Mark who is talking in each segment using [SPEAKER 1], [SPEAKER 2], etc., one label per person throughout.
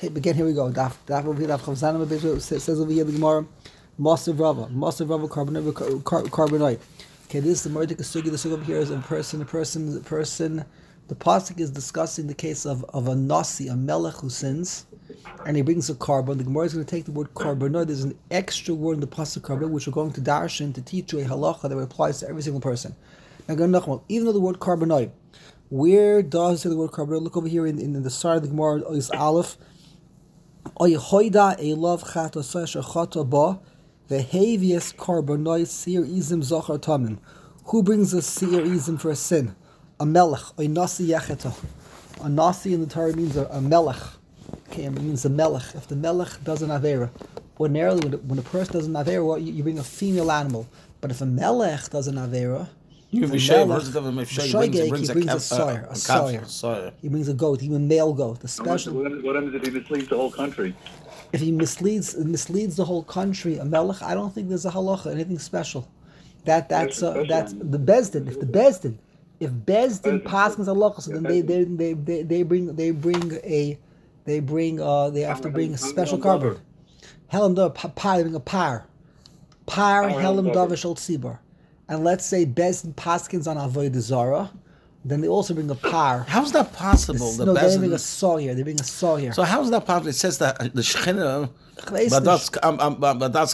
[SPEAKER 1] Again, here we go. Daf over here. Daf Chavzanim says over here the Gemara, Masav Rava carbonite. Okay, this is the Murdik Sugi. The Sugi over here is a person. The pasuk is discussing the case of a nasi, a melech who sins, and he brings a carbon. The Gemara is going to take the word carbonite. There's an extra word in the pasuk carbon, which we're going to darshan to teach you a halacha that applies to every single person. Now, even though the word carbonite, where does the word carbonite? Look over here in the start of the Gemara is Aleph. Oyehoida elav chatosay shechata ba vehavius carbonite seir izim zachar tamim. Who brings a seir izim for a sin? A melech, a nasi yecheta. A nasi in the Torah means a melech. Okay, it means a melech. If the melech does an avera, ordinarily when a person does an avera, you bring a female animal. But if a melech does an avera, he brings a sire. He brings a goat, even a male goat. The special.
[SPEAKER 2] What happens if he misleads the whole country?
[SPEAKER 1] If he misleads the whole country, a melech, I don't think there's a halacha, anything special. That's the bezdin. If bezdin passes halacha, so then they have to bring a special carbon. Helam da par, they bring a par helam davishal tzibur. And let's say bezdin paskins on avodah zara, then they also bring a par.
[SPEAKER 3] How's that possible?
[SPEAKER 1] They bring a sawyer. They bring a sawyer.
[SPEAKER 3] So how's that possible? It says that the shechina, but that's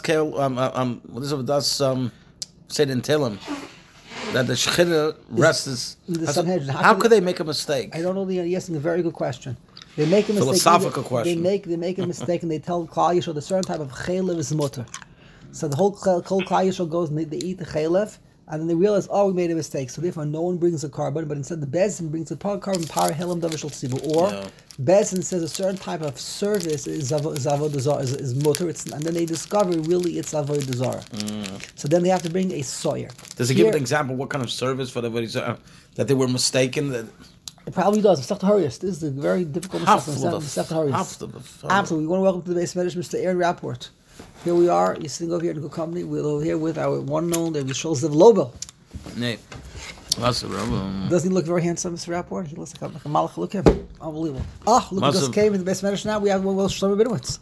[SPEAKER 3] said in Tehillim that the shechina rests. How could they make a mistake?
[SPEAKER 1] I don't know. Yes, a very good question. They make a mistake.
[SPEAKER 3] Philosophical question.
[SPEAKER 1] They make a mistake and they tell Klal Yisrael the certain type of chaylev is mutter. So the whole Klal Yisrael goes and they eat the chaylev. And then they realize, we made a mistake. So therefore, no one brings a carbon, but instead the Bezdin brings a carbon, power helam davishal tzibur. Or Bezdin says a certain type of service is avodah zarah, is mutter, and then they discover really it's avodah zarah. So then they have to bring a sawyer.
[SPEAKER 3] Does it give an example what kind of service for that they were mistaken?
[SPEAKER 1] It probably does. This is a very difficult Absolutely. We want to welcome to the base Medrash Mr. Aaron Rapport. Here we are. You're sitting over here in good company. We're over here with our one known, the Rishol Zev Lobo. Doesn't he look very handsome, Mr. Rapport? He looks like a malach. Look at him. Unbelievable. Look who just came in the base Medrash now. We have Shlomo Binowitz.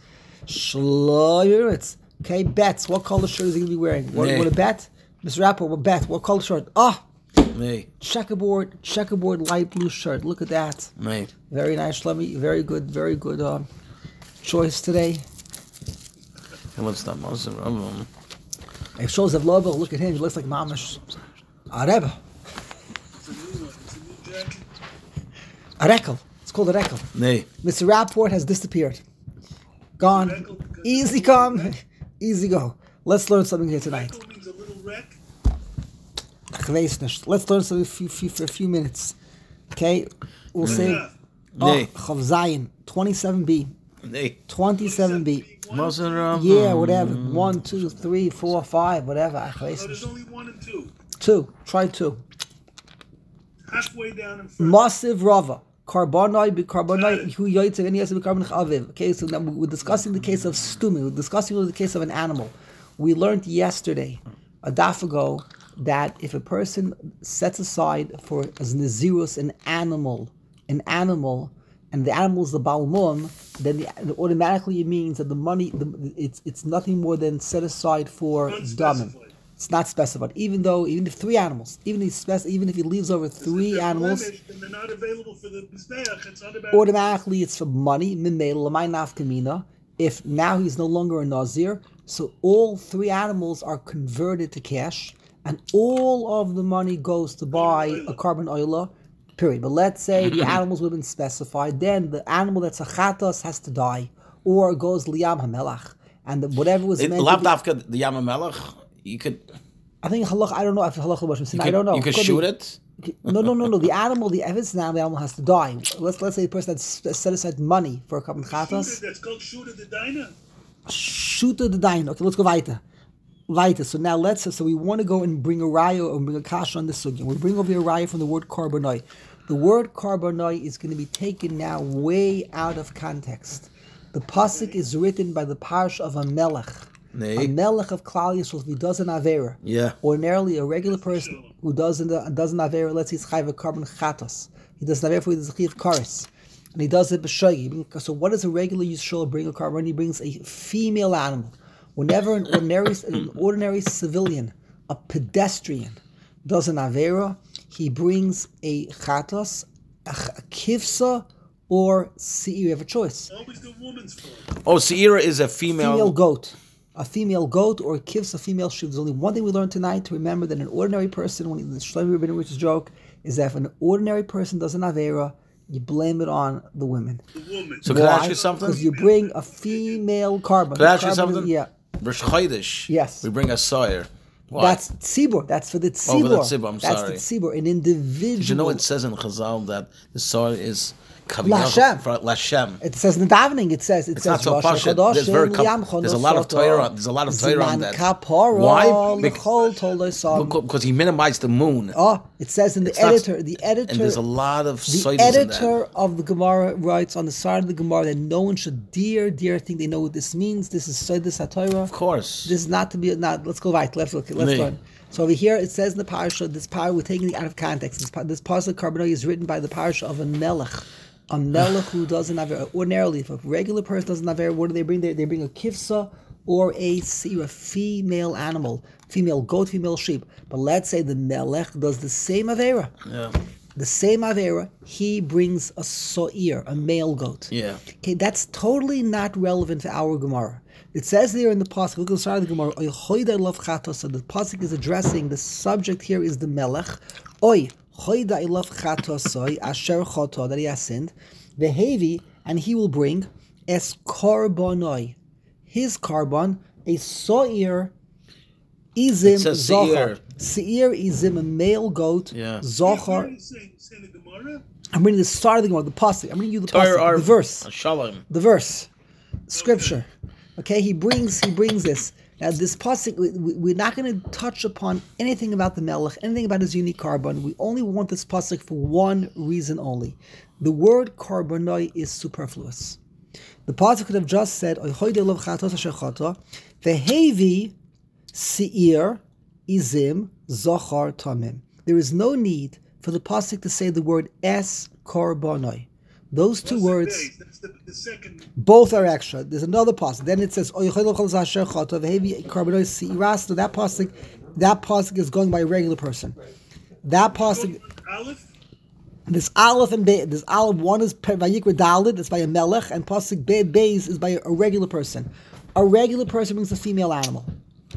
[SPEAKER 1] Okay, bets. What color shirt is he going to be wearing? What a bet? Mr. Rapport, what bet? What color shirt? Checkerboard light blue shirt. Look at that. Very nice, Shlomi. Very good choice today.
[SPEAKER 3] What's that?
[SPEAKER 1] If shows of Lobo, look at him. He looks like Mamash. A Rebbe. A Rekel. It's called a Rekel. Mr. Rapport has disappeared. Gone. Easy come, easy go. Let's learn something here tonight. Let's learn something for a few minutes. Okay? We'll say Chav Zayin, 27b. 27b. Yeah, whatever. 1, 2, 3, 4, 5, whatever.
[SPEAKER 2] There's only 1 and 2.
[SPEAKER 1] 2. Try 2.
[SPEAKER 2] Halfway down in front.
[SPEAKER 1] Massive Rava. Carbonite, who yaitz and yes, carbon chaviv. Okay, so now we're discussing the case of stumi. We're discussing the case of an animal. We learned yesterday, a daf ago, that if a person sets aside for as nazirus an animal, and the animal is the balmum, then automatically it means that the money, it's nothing more than set aside for damim. It's not specified. Even if 3 animals, even if he leaves over 3 animals,
[SPEAKER 2] and they're not available for the mizbeach, it's
[SPEAKER 1] automatically it's for money. If now he's no longer a nazir, so all 3 animals are converted to cash, and all of the money goes to buy a carbon oila. Period. But let's say the animals would have been specified, then the animal that's a chatas has to die, or goes liyam hamelach, and whatever was meant.
[SPEAKER 3] The yam hamelach, you could.
[SPEAKER 1] I think halach. I don't know if halach was. I don't know.
[SPEAKER 3] You could shoot it.
[SPEAKER 1] No. The animal, if it's an animal, the animal has to die. Let's say the person that's set aside money for a couple of chatas.
[SPEAKER 2] That's called shooter the diner.
[SPEAKER 1] Shooter the diner. Okay, let's go weiter. So now so we want to go and bring a raya or bring a kasha on the sugya. We bring over a raya from the word carbonite. The word carbonite is going to be taken now way out of context. The pasuk is written by the parish of a melech. A melech of Klal Yisrael, if he does an avera. Ordinarily, a regular person who does an avera, let's say he's chayv a carbon chatos. He does an avera for the chayv kares. and he does it b'shagi. So what does a regular Yisrael bring a carbon? He brings a female animal. Whenever an ordinary civilian, a pedestrian, does an avera, he brings a chatos, a kivsa, or seir. You have a choice.
[SPEAKER 2] Always the woman's fault.
[SPEAKER 3] Oh, Seira is a female
[SPEAKER 1] Goat. A female goat or a kivsa, a female sheep. There's only one thing we learned tonight to remember that an ordinary person, when the Shlomo Rabinowitz joke, is that if an ordinary person does an avera, you blame it on the women.
[SPEAKER 2] The woman.
[SPEAKER 3] So can I ask you something?
[SPEAKER 1] Because you bring a female carbon.
[SPEAKER 3] Can I ask you
[SPEAKER 1] Carbon is-
[SPEAKER 3] something?
[SPEAKER 1] Yeah.
[SPEAKER 3] Rosh Chodesh.
[SPEAKER 1] Yes.
[SPEAKER 3] We bring a soyer. Why?
[SPEAKER 1] That's tzibur. That's for the tzibur.
[SPEAKER 3] for the tzibur, I'm
[SPEAKER 1] That's
[SPEAKER 3] sorry.
[SPEAKER 1] the tzibur. An individual.
[SPEAKER 3] Did you know it says in Chazal that the soyer is
[SPEAKER 1] Lashem.
[SPEAKER 3] Lashem.
[SPEAKER 1] It says in the davening. It says
[SPEAKER 3] It's not so
[SPEAKER 1] Rosh
[SPEAKER 3] pashut.
[SPEAKER 1] Hashanah
[SPEAKER 3] There's a lot of Torah. There's a lot of Torah on that. Why? Because he minimized the moon.
[SPEAKER 1] Oh, it says in the
[SPEAKER 3] It's not-
[SPEAKER 1] editor. The editor.
[SPEAKER 3] And there's a lot of
[SPEAKER 1] The
[SPEAKER 3] soidas in that.
[SPEAKER 1] editor of the Gemara writes on the side of the Gemara that no one should dare think they know what this means. This is Soidas HaTorah.
[SPEAKER 3] Of course.
[SPEAKER 1] This is not to be. Not. Let's go right. Let's look. Let's
[SPEAKER 3] Nee.
[SPEAKER 1] go. So over here it says in the parasha, this parasha we're taking it out of context. This parasha Carbonoi is written by the parasha of a melech. A melech who doesn't have ordinarily, if a regular person doesn't have what do they bring? They bring a kivsa or a seir, a female animal, female goat, female sheep. But let's say the melech does the same avera.
[SPEAKER 3] Yeah.
[SPEAKER 1] The same avera, he brings a so'ir, a male goat.
[SPEAKER 3] Yeah.
[SPEAKER 1] Okay, that's totally not relevant to our Gemara. It says there in the pasuk, look at the side of the Gemara, Oy choida lov chatos. So the pasuk is addressing the subject here is the melech. Oy choida lov chatosoi asher choto, that he has sinned. Vehevi, and he will bring es karbonoi, his carbon, a so'ir izim
[SPEAKER 3] It says
[SPEAKER 1] zochar.
[SPEAKER 3] seir.
[SPEAKER 1] Seir izim, a male goat.
[SPEAKER 3] Yeah.
[SPEAKER 1] Zochar.
[SPEAKER 2] Say the Gemara.
[SPEAKER 1] I'm reading the start of the Gemara, the pasuk. I'm reading you the
[SPEAKER 3] Torah
[SPEAKER 1] pasuk, the verse.
[SPEAKER 3] Shalom.
[SPEAKER 1] The verse, scripture. Okay, he brings this. Now this pasuk, we're not going to touch upon anything about the melech, anything about his unique carbon. We only want this pasuk for one reason only. The word karbonoi is superfluous. The pasuk could have just said, "Oichoide lov chatos asher chata, vehevi seir izim zochar tamim." There is no need for the pasuk to say the word es karbonoi. Those two words.
[SPEAKER 2] That's the second.
[SPEAKER 1] Both are extra. There's another pasuk. Then it says, "Oh, that pasuk is going by a regular person. That pasuk,
[SPEAKER 2] Aleph.
[SPEAKER 1] this aleph and be, this aleph one is vayikra dalid. It's by a melech, and pasuk beis is by a regular person. A regular person brings a female animal.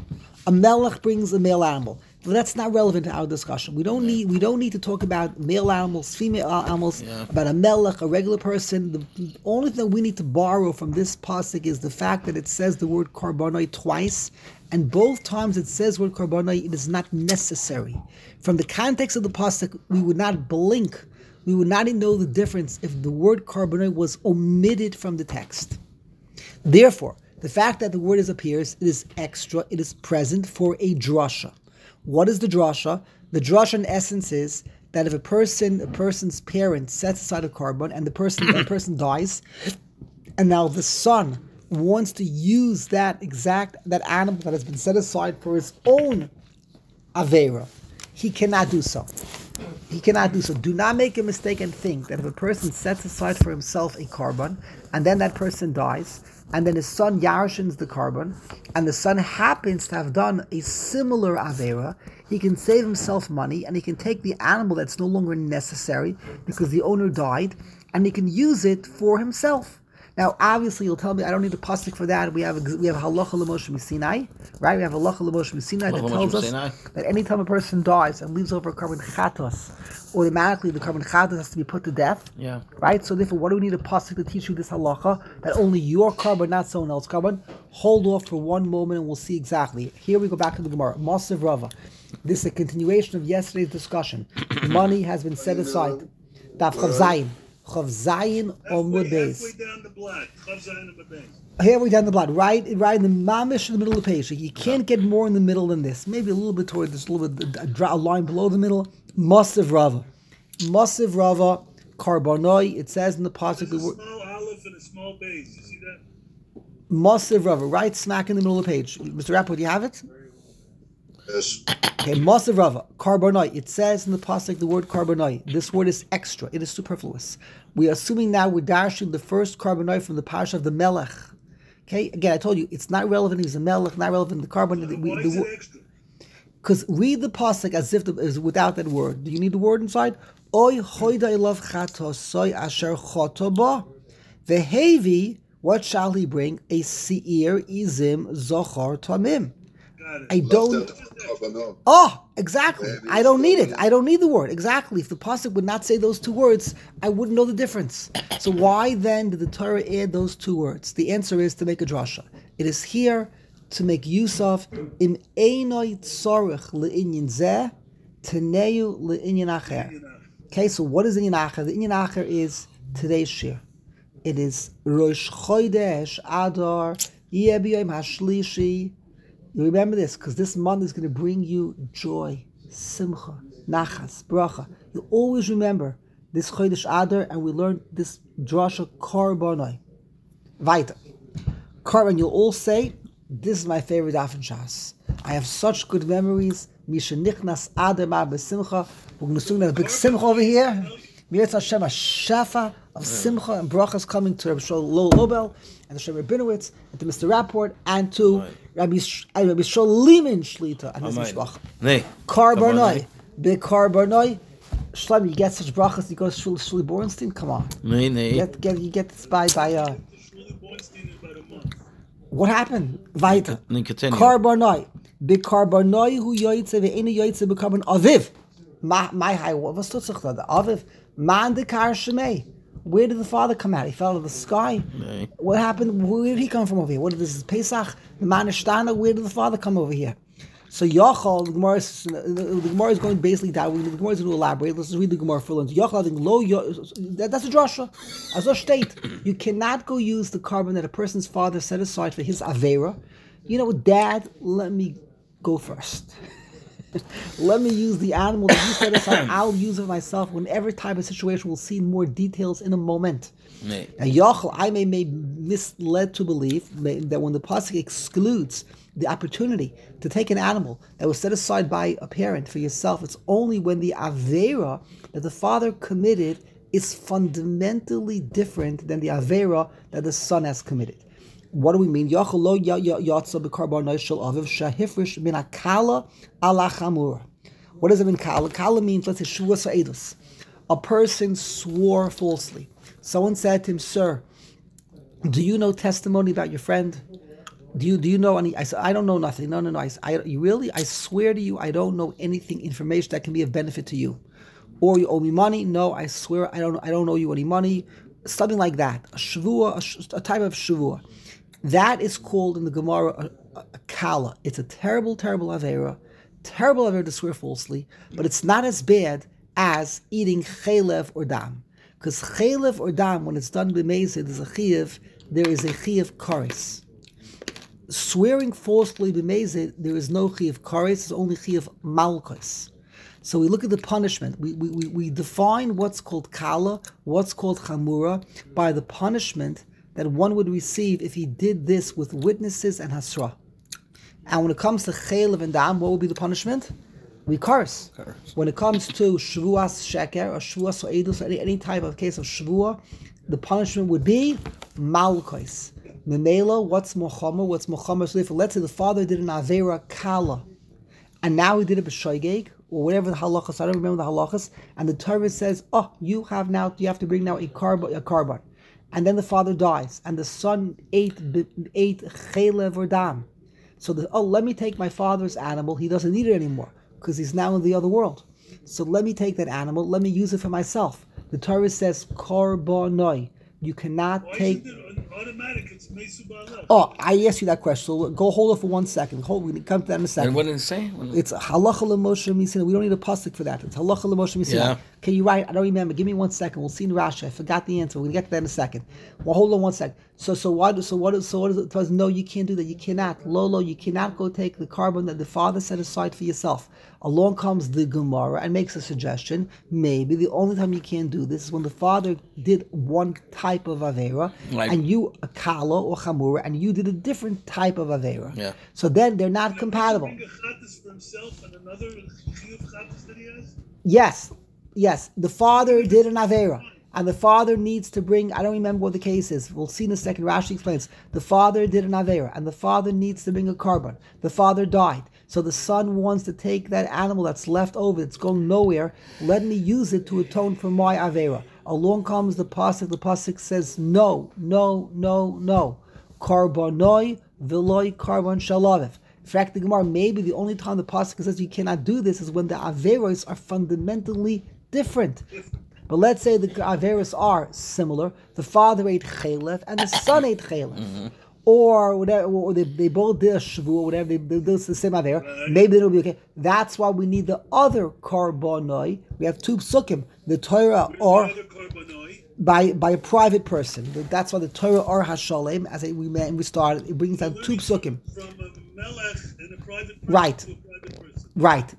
[SPEAKER 1] A melech brings a male animal. But that's not relevant to our discussion. We don't need to talk about male animals, female animals, about a melech, a regular person. The only thing we need to borrow from this pasuk is the fact that it says the word karbonoi twice, and both times it says the word karbonoi, it is not necessary. From the context of the pasuk, we would not blink. We would not even know the difference if the word karbonoi was omitted from the text. Therefore, the fact that the word appears, it is extra, it is present for a drasha. What is the drasha? The drasha in essence is that if a person's parent sets aside a carbon and that person dies, and now the son wants to use that animal that has been set aside for his own avera, he cannot do so. He cannot do so. Do not make a mistake and think that if a person sets aside for himself a carbon, and then that person dies, and then his son yarshins the carbon, and the son happens to have done a similar avera, he can save himself money, and he can take the animal that's no longer necessary because the owner died, and he can use it for himself. Now, obviously, you'll tell me I don't need a pasuk for that. We have halacha l'Moshe Sinai, right? We have halacha l'Moshe Sinai that tells us that anytime a person dies and leaves over a carbon chatos, automatically the carbon chatos has to be put to death.
[SPEAKER 3] Yeah.
[SPEAKER 1] Right. So therefore, what do we need a pasuk to teach you this halacha that only your carbon, not someone else's carbon? Hold off for one moment, and we'll see exactly. Here we go back to the Gemara. Masiv Rava. This is a continuation of yesterday's discussion. Money has been set aside. Daf Chav Zayin. Chav Zayin Omud Beis.
[SPEAKER 2] Halfway down the block. Chav Zayin Omud Beis.
[SPEAKER 1] Halfway down the block, right in the mamish in the middle of the page. You can't get more in the middle than this. Maybe a little bit toward this, a little bit a line below the middle. Masiv Rava, Karbonoi. It says in the pasuk.
[SPEAKER 2] There's a small aleph and a small base. You see that?
[SPEAKER 1] Masiv Rava, right smack in the middle of the page. Mr. Rapport, do you have it?
[SPEAKER 4] Yes.
[SPEAKER 1] Okay, Masav Rava, carbonoi. It says in the pasuk the word carbonoi. This word is extra. It is superfluous. We are assuming now we're dashing the first carbonoi from the parsha of the Melech. Okay, again, I told you it's not relevant. He's a Melech, not relevant. The carbon.
[SPEAKER 2] Why is it extra?
[SPEAKER 1] Because read the pasuk as if is without that word. Do you need the word inside? Oy hoida ilav chatosoy asher chotoba vehevi. What shall he bring? A seir izim zochar tamim.
[SPEAKER 2] Got it.
[SPEAKER 1] I don't.
[SPEAKER 4] Carbonoi.
[SPEAKER 1] Oh, exactly. I don't need it. I don't need the word. Exactly. If the pasuk would not say those two words, I wouldn't know the difference. So why then did the Torah add those two words? The answer is to make a drasha. It is here to make use of im einoi tzorich le'inyan zeh teneu le'inyan acher. Okay, so what is inyan acher? The inyan acher is today's shir. It is Rosh Chodesh Adar Yeh b'yom hashlishi. You remember this because this month is going to bring you joy, simcha, nachas, bracha. You always remember this Chodesh Adar, and we learned this drasha Karbonai. Weiter. Carbon, you'll all say, this is my favorite Daf in Shas. I have such good memories. Misha nichnas Adar ma b'simcha. We're going to sing that big simcha over here. Mirz Hashem, a shefa of simcha and brachas coming to Rabbi Shlomo Lobel and the Shem Rabinowitz and to Mr. Rapport and to Rabbi Sholimin Shlita and his mishpach. Karbonoi, big Karbonoi. Shlomo, you get such brachas, you go to Shuli Bornstein? Come on. You get this by
[SPEAKER 2] Shuli Bornstein in about a month.
[SPEAKER 1] what happened? Weiter.
[SPEAKER 3] Continue.
[SPEAKER 1] Karbonoi, big Karbonoi hu yoytze ve'eni yoytze b'karbon aviv. My high, what's the aviv? Man de kar shemei. Where did the father come out? He fell out of the sky.
[SPEAKER 3] Nee.
[SPEAKER 1] What happened? Where did he come from over here? What is this? Pesach, the man Ishtana. Where did the father come over here? So Yachal, the Gemara is going basically down. The Gemara is going to elaborate. Let's just read the Gemara for lunch. Yachal, that's a drasha. As a state, you cannot go use the carbon that a person's father set aside for his avera. You know, Dad, let me go first. Let me use the animal that you set aside. I'll use it myself. Whenever type of situation, we'll see more details in a moment.
[SPEAKER 3] Nee.
[SPEAKER 1] Now, Yachal, I may be misled to believe that when the pasuk excludes the opportunity to take an animal that was set aside by a parent for yourself, it's only when the avera that the father committed is fundamentally different than the avera that the son has committed. What do we mean? What does it mean, kala? Kala means, let's say, shua sa'edus. A person swore falsely. Someone said to him, "Sir, do you know testimony about your friend? Do you know any?" I said, "I don't know nothing." No. You really? I swear to you, I don't know anything, information that can be of benefit to you. Or you owe me money? No, I swear I don't owe you any money. Something like that. A shavua, a type of shavua. That is called in the Gemara a kala. It's a terrible, terrible avera to swear falsely, but it's not as bad as eating chaylev or dam. Because chaylev or dam, when it's done b'meizid, there is a chiyuv kares. Swearing falsely b'meizid, there is no chiyuv kares, it's only chiyuv malchus. So we look at the punishment. We define what's called kala, what's called chamura, by the punishment that one would receive if he did this with witnesses and hasra. And when it comes to chaylev and dam, what would be the punishment? We curse. When it comes to shvuas sheker or shvuas edus, any type of case of shvua, the punishment would be malchus. Memela, what's mochamer? What's mochamer? So if let's say the father did an avera kala, and now he did it b'shoigeg or whatever the halachas. I don't remember the halachas. And the Torah says, "Oh, you have to bring now a carbon." And then the father dies, and the son ate chaylev or dam. So let me take my father's animal. He doesn't need it anymore because he's now in the other world. So let me take that animal. Let me use it for myself. The Torah says karbonoi. You cannot take.
[SPEAKER 2] Why isn't it automatic? It's mesu ba'aleh.
[SPEAKER 1] Oh, I asked you that question. So go hold it for 1 second. We can come to that in a second.
[SPEAKER 3] And what did it say?
[SPEAKER 1] It's halacha l'moshe misina. We don't need a pasuk for that. It's halacha l'moshe misina.
[SPEAKER 3] Yeah.
[SPEAKER 1] Okay, you're right. I don't remember. Give me 1 second. We'll see in Rashi. I forgot the answer. We're gonna get to that in a second. Well, hold on 1 second. So what does it tell us? No, you can't do that. You cannot. Lolo, you cannot go take the carbon that the father set aside for yourself. Along comes the Gemara and makes a suggestion. Maybe the only time you can't do this is when the father did one type of avera, and you a kala or chamura, and you did a different type of avera.
[SPEAKER 3] Yeah.
[SPEAKER 1] So then they're not compatible.
[SPEAKER 2] Bring a chat to is for himself and another chiyuv chatas that he has?
[SPEAKER 1] Yes. The father did an avera, and the father needs to bring. I don't remember what the case is. We'll see in a second. Rashi explains. The father did an avera, and the father needs to bring a carbon. The father died, so the son wants to take that animal that's left over, that's going nowhere. Let me use it to atone for my avera. Along comes the pasuk. The pasuk says no. Karbonoi v'loi karbon shalaviv. In fact, the Gemara, maybe the only time the pasuk says you cannot do this is when the averos are fundamentally different. But let's say the averos are similar. The father ate chelef and the son ate chelef. Or whatever, or they both did a shvu, or whatever, they did the same avera. Maybe it'll be okay. That's why we need the other karbonoi. We have two psukim, the Torah or by a private person. That's why the Torah or Hashalem, as we started, it brings down two psukim.
[SPEAKER 2] From a melech and a private person
[SPEAKER 1] Right.
[SPEAKER 2] to a private person.
[SPEAKER 1] Right.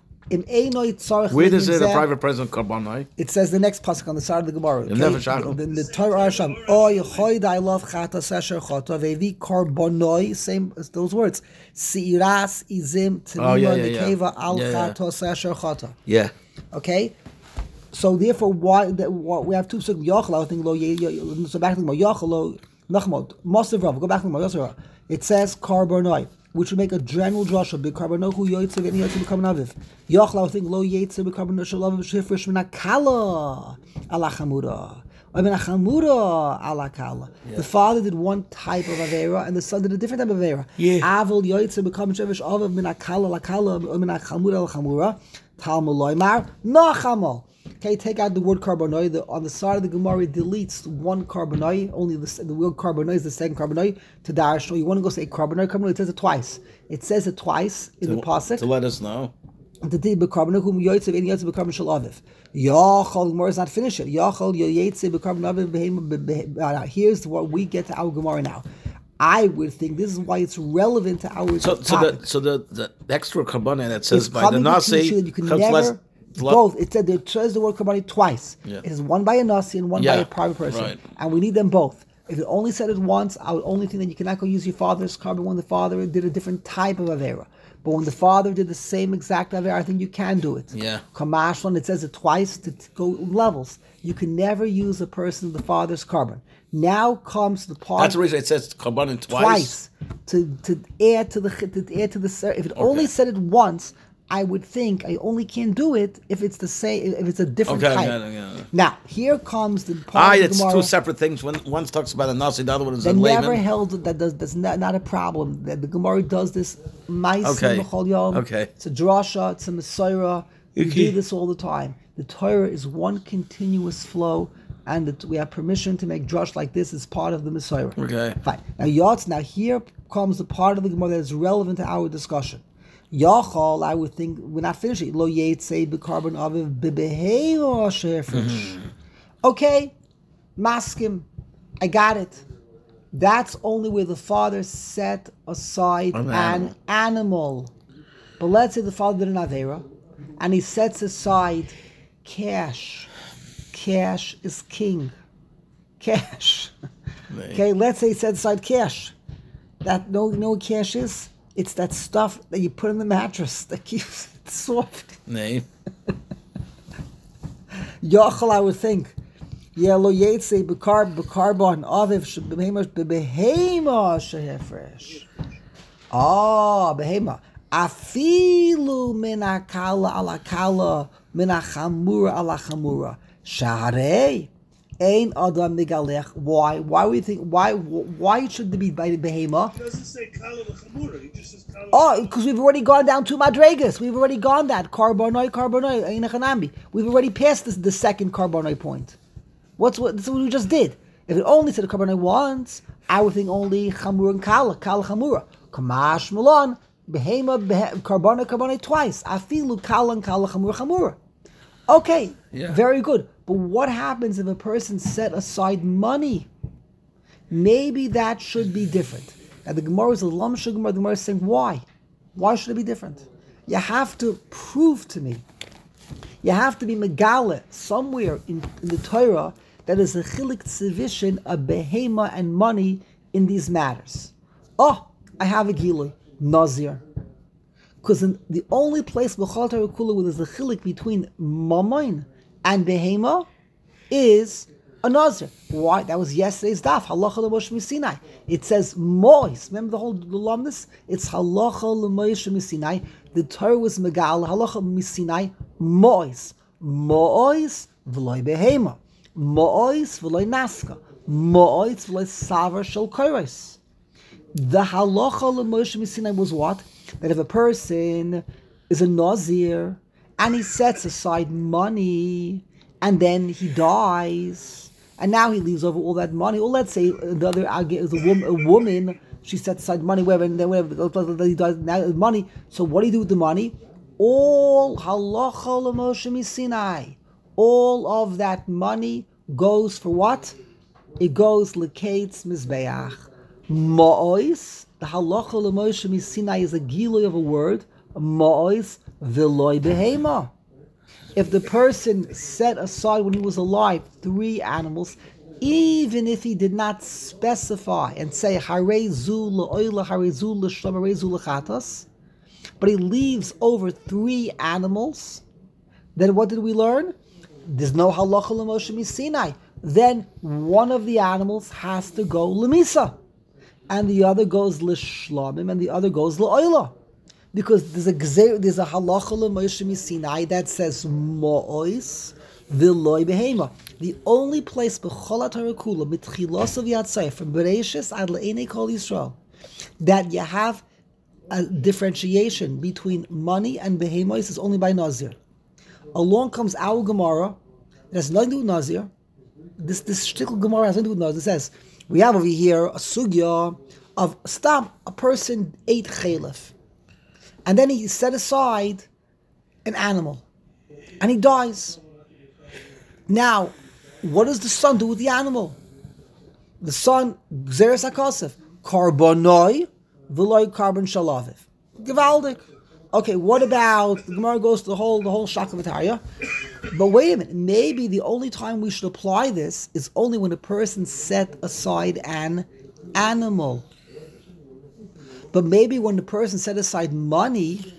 [SPEAKER 3] Where does it a private person carbonai?
[SPEAKER 1] It says the next pasuk on the side of the Gemara.
[SPEAKER 3] The Nefesh Achel.
[SPEAKER 1] The Torah Arsham. Oy choyd I love chatas asher chata vevi karbonoi. Same as those words. Siiras izim t'nima nekeva al chatas asher chata.
[SPEAKER 3] Yeah.
[SPEAKER 1] Okay. So therefore, why we have two psukim yachal? I think lo. So back to the Gemara yachal nachmod Mosav Rav. Go back to the Gemara. It says karbonoi, which would make a general drasha b'karbono hu yoytzev and yoytzev b'karbono aviv. Yochla, I think lo yoytzev b'karbono shalav b'shifresh minakala ala chamura or minachamura ala kala. The father did one type of avera and the son did a different type of avera. Avol yoytzev b'karbono shifresh aviv minakala ala kala or minachamura ala chamura. Talmud loymar nachamal. Okay, take out the word karbonoi. On the side of the Gemara, it deletes one karbonoi. Only the word karbonoi is the second karbonoi. To Darshno, you want to go say karbonoi. It says it twice. It says it twice in the pasuk.
[SPEAKER 3] To let us know.
[SPEAKER 1] The karbonoi whom yoytzev and yoytzev b'karbon shalaviv. Yachol, the Gemara is not finished yet. Yachol yoytzev b'karbon aviv. Here's what we get to our Gemara now. I would think this is why it's relevant to our topic.
[SPEAKER 3] So the extra karbonoi that says
[SPEAKER 1] it's
[SPEAKER 3] by the nasi
[SPEAKER 1] you can never. Both. It says the word karbonai twice. Yeah. It is one by a nasi and one by a private person.
[SPEAKER 3] Right.
[SPEAKER 1] And we need them both. If it only said it once, I would only think that you cannot go use your father's carbon when the father did a different type of avera. But when the father did the same exact avera, I think you can do it.
[SPEAKER 3] Yeah.
[SPEAKER 1] Kamashlan, it says it twice to go levels. You can never use a person of the father's carbon. Now comes the part.
[SPEAKER 3] That's the reason it says karbon twice.
[SPEAKER 1] To add to the if it only said it once, I would think I only can do it if it's the same, if it's a different type.
[SPEAKER 3] Yeah.
[SPEAKER 1] Now, here comes the part of the
[SPEAKER 3] it's
[SPEAKER 1] Gemara.
[SPEAKER 3] two separate things. One talks about a nasi, the other one is a
[SPEAKER 1] layman. They never
[SPEAKER 3] layman.
[SPEAKER 1] held that's not a problem. That the Gemara does this.
[SPEAKER 3] Okay.
[SPEAKER 1] It's a drasha. It's a Messiah. We do this all the time. The Torah is one continuous flow, and we have permission to make drush like this as part of the Messiah.
[SPEAKER 3] Okay.
[SPEAKER 1] Fine. Now here comes the part of the Gemara that is relevant to our discussion. Yachol, I would think, we're not finishing. Lo yetzei b'karbon aviv b'behema shefresh. Okay, maskim, I got it. That's only where the father set aside an animal. But let's say the father did an avera, and he sets aside cash. Cash is king. Cash. Okay, let's say he sets aside cash. That no, you know what cash is? It's that stuff that you put in the mattress that keeps it soft.
[SPEAKER 3] Nay.
[SPEAKER 1] Yachal, I would think. Lo yetzei b'karbon aviv behema shehefresh. Behema. Afilu min akala ala kala min achamura ala chamura. Sharei. Ein adam migalech. Why? Why we think? Why should it be by the behema?
[SPEAKER 2] He doesn't say kala l'chamura. He just says kala.
[SPEAKER 1] Because we've already gone down to madregas. We've already gone that karbonoi. Ein achanami. We've already passed the second karbonoi point. That's what we just did. If it only said karbonoi once, I would think only chamura and kala chamura. Kamash mulan behema karbonoi twice. Afilu kala and kala chamura. Okay, very good. But what happens if a person set aside money? Maybe that should be different. And the Gemara is a Lamsha Gemara. The Gemara is saying, why? Why should it be different? You have to prove to me. You have to be megale somewhere in the Torah that is a chilik tzivishin, a behema and money in these matters. I have a gilui, nazir. Because the only place b'chol Torah kula where there's a chilik between mammon and behema is a nazir. Why? That was yesterday's daf. Halacha l'Moshe Sinai. It says mois. Remember the whole alumnus? It's halacha l'Moshe Sinai. The Torah was megal halacha Sinai mois. Mois v'loy behema. Mois v'loy naska. Mois v'loy savar shel koros. The halacha l'Moshe Sinai was what? That if a person is a nazir and he sets aside money and then he dies and now he leaves over all that money, or let's say the other is a woman, she sets aside money, whatever, and then whatever he dies, now money. So what do you do with the money? All halacha l'Moshe Sinai, all of that money goes for what? It goes l'kates mizbeach. Ma'ois, the halacha l'Moshe Sinai is a gilui of a word. Ma'ois v'loy behema. If the person set aside when he was alive 3 animals, even if he did not specify and say harei zu l'oila, harei zu l'shlam, harei zu l'chatas, but he leaves over 3 animals, then what did we learn? There's no halacha l'Moshe Sinai. Then one of the animals has to go l'misa, and the other goes l'shlamim, and the other goes l'oila. Because there's a halacha l'Moshe Sinai that says mo'ois v'loy behema. The only place b'chol Torah kula mitchilos of yatzai from Bereshis ad le'enei kol Yisrael that you have a differentiation between money and behemos is only by nazir. Along comes our Gemara. It has nothing to do with nazir. This shtickle Gemara has nothing to do with nazir. It says we have over here a sugya of a person ate chalef. And then he set aside an animal. And he dies. Now, what does the son do with the animal? The son, Gzeres HaKosef, Karbonoi, V'loi Karbon Shalaviv. Gewaldik. Okay, what about, the Gemara goes to the whole Shakavatariya. But wait a minute, maybe the only time we should apply this is only when a person set aside an animal. But maybe when the person set aside money,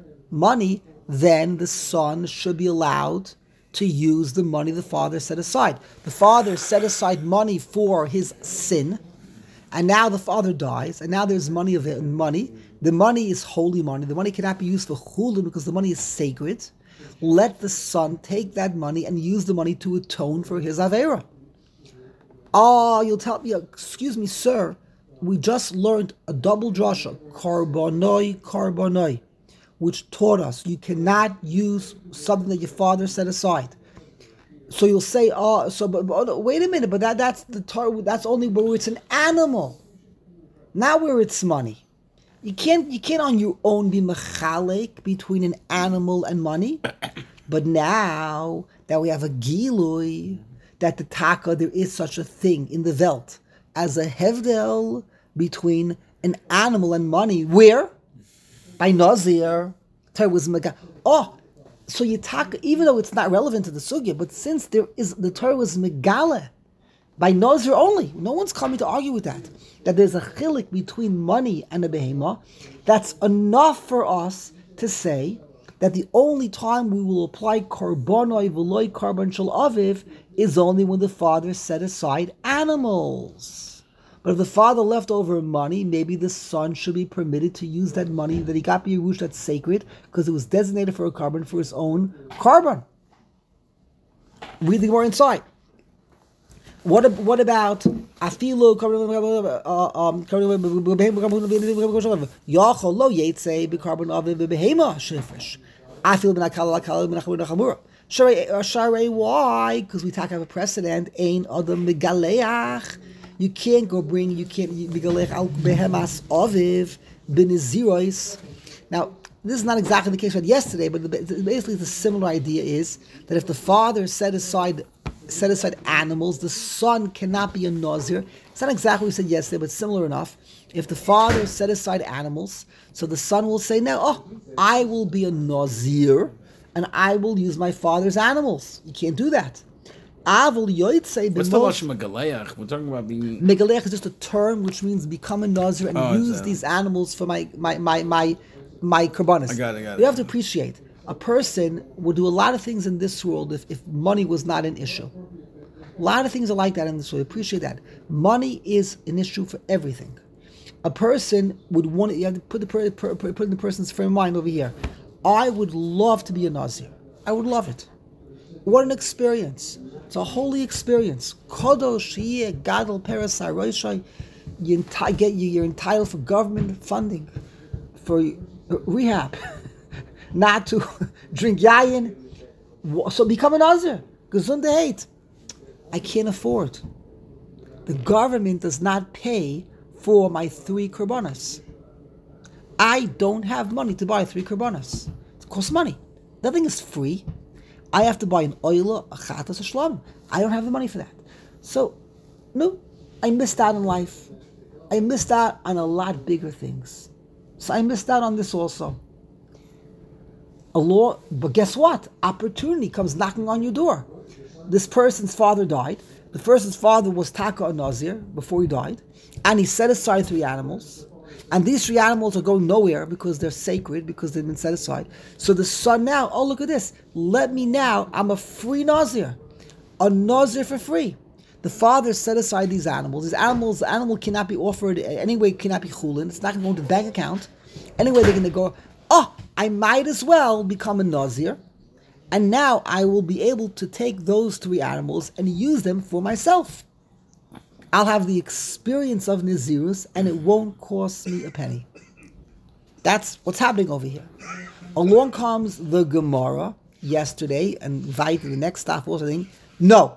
[SPEAKER 1] then the son should be allowed to use the money the father set aside. The father set aside money for his sin, and now the father dies, and now there's money. The money is holy money. The money cannot be used for chulin because the money is sacred. Let the son take that money and use the money to atone for his avera. You'll tell me, excuse me, sir, we just learned a double drasha, karbonoi, which taught us you cannot use something that your father set aside. So you'll say, but wait a minute, but that's only where it's an animal. Not where it's money. You can't on your own be mechalek between an animal and money. But now that we have a gilui, that the taka, there is such a thing in the Welt as a hevdel between an animal and money. Where? By Nazir. Torah was mega. So you talk, even though it's not relevant to the sugya, but since the Torah was megale by Nazir only, no one's coming to argue with that. That there's a chilik between money and a behema. That's enough for us to say that the only time we will apply karbonoi v'loy karbon shel aviv is only when the father set aside animals. But if the father left over money, maybe the son should be permitted to use that money that he got b'yerush that's sacred because it was designated for a carbon for his own carbon. Read the more inside. What about afilu yachol lo yetze b'karbon aviv b'behema shifresh afilu b'nakal lakal b'nachamur nachamura. Sharei, why? Because we talk about a precedent. Ein adam megaleach. You can't megalech al behemas aviv b'neziros. Now, this is not exactly the case we had yesterday, but basically the similar idea is that if the father set aside animals, the son cannot be a nazir. It's not exactly what we said yesterday, but similar enough. If the father set aside animals, so the son will say, now, I will be a nazir, and I will use my father's animals. You can't do that. What's the
[SPEAKER 3] Lashon Megaleach? We're talking about being...
[SPEAKER 1] Megaleach is just a term which means become a nazir and use these animals for my my korbanos.
[SPEAKER 3] I got it.
[SPEAKER 1] You have to appreciate. A person would do a lot of things in this world if money was not an issue. A lot of things are like that in this world. Appreciate that. Money is an issue for everything. A person would want. You have to put in the person's frame of mind over here. I would love to be a Nazir. I would love it. What an experience! It's a holy experience. Kodosh Yeh Gadol Peres HaRoshai. You're entitled for government funding, for rehab, not to drink yayin. So become a Nazir. Gesunde hate. I can't afford. The government does not pay for my 3 korbanos. I don't have money to buy 3 korbanos. It costs money. Nothing is free. I have to buy an oila, a chatas, a shlam. I don't have the money for that. So, no, I missed out on life. I missed out on a lot bigger things. So I missed out on this also. But guess what? Opportunity comes knocking on your door. This person's father died. The person's father was Taka a Nazir before he died. And he set aside 3 animals. And these 3 animals are going nowhere because they're sacred, because they've been set aside. So the son now, oh, look at this. I'm a free Nazir. A Nazir for free. The father set aside these animals. The animal cannot be offered, anyway, cannot be chulin. It's not going to go into the bank account. Anyway, they're going to go, I might as well become a Nazir. And now I will be able to take those 3 animals and use them for myself. I'll have the experience of Nazirus, and it won't cost me a penny. That's what's happening over here. Along comes the Gemara yesterday, and invite the next stop also saying, no.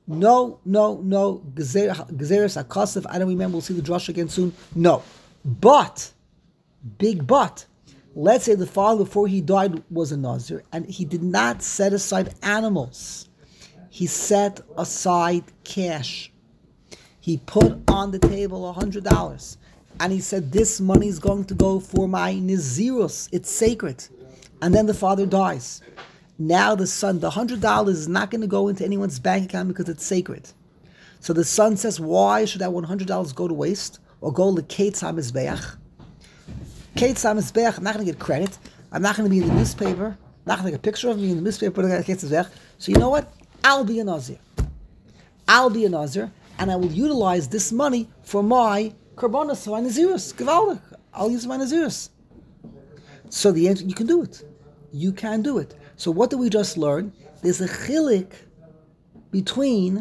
[SPEAKER 1] Gezeres HaKosef, I don't remember, we'll see the drush again soon. No. But, big but, let's say the father before he died was a Nazir, and he did not set aside animals. He set aside cash. He put on the table $100, and he said, this money is going to go for my Nazirus. It's sacred. And then the father dies. Now the son, the $100 is not going to go into anyone's bank account because it's sacred. So the son says, why should that $100 go to waste or go to Kates HaMizbeach? Kates HaMizbeach, I'm not going to get credit. I'm not going to be in the newspaper. I'm not going to take a picture of me in the newspaper. So you know what? I'll be a Nazir. And I will utilize this money for my korbanos, for my Nazirus. Gewaldig. I'll use my Nazirus. So the answer, you can do it. You can do it. So what did we just learn? There's a chilik between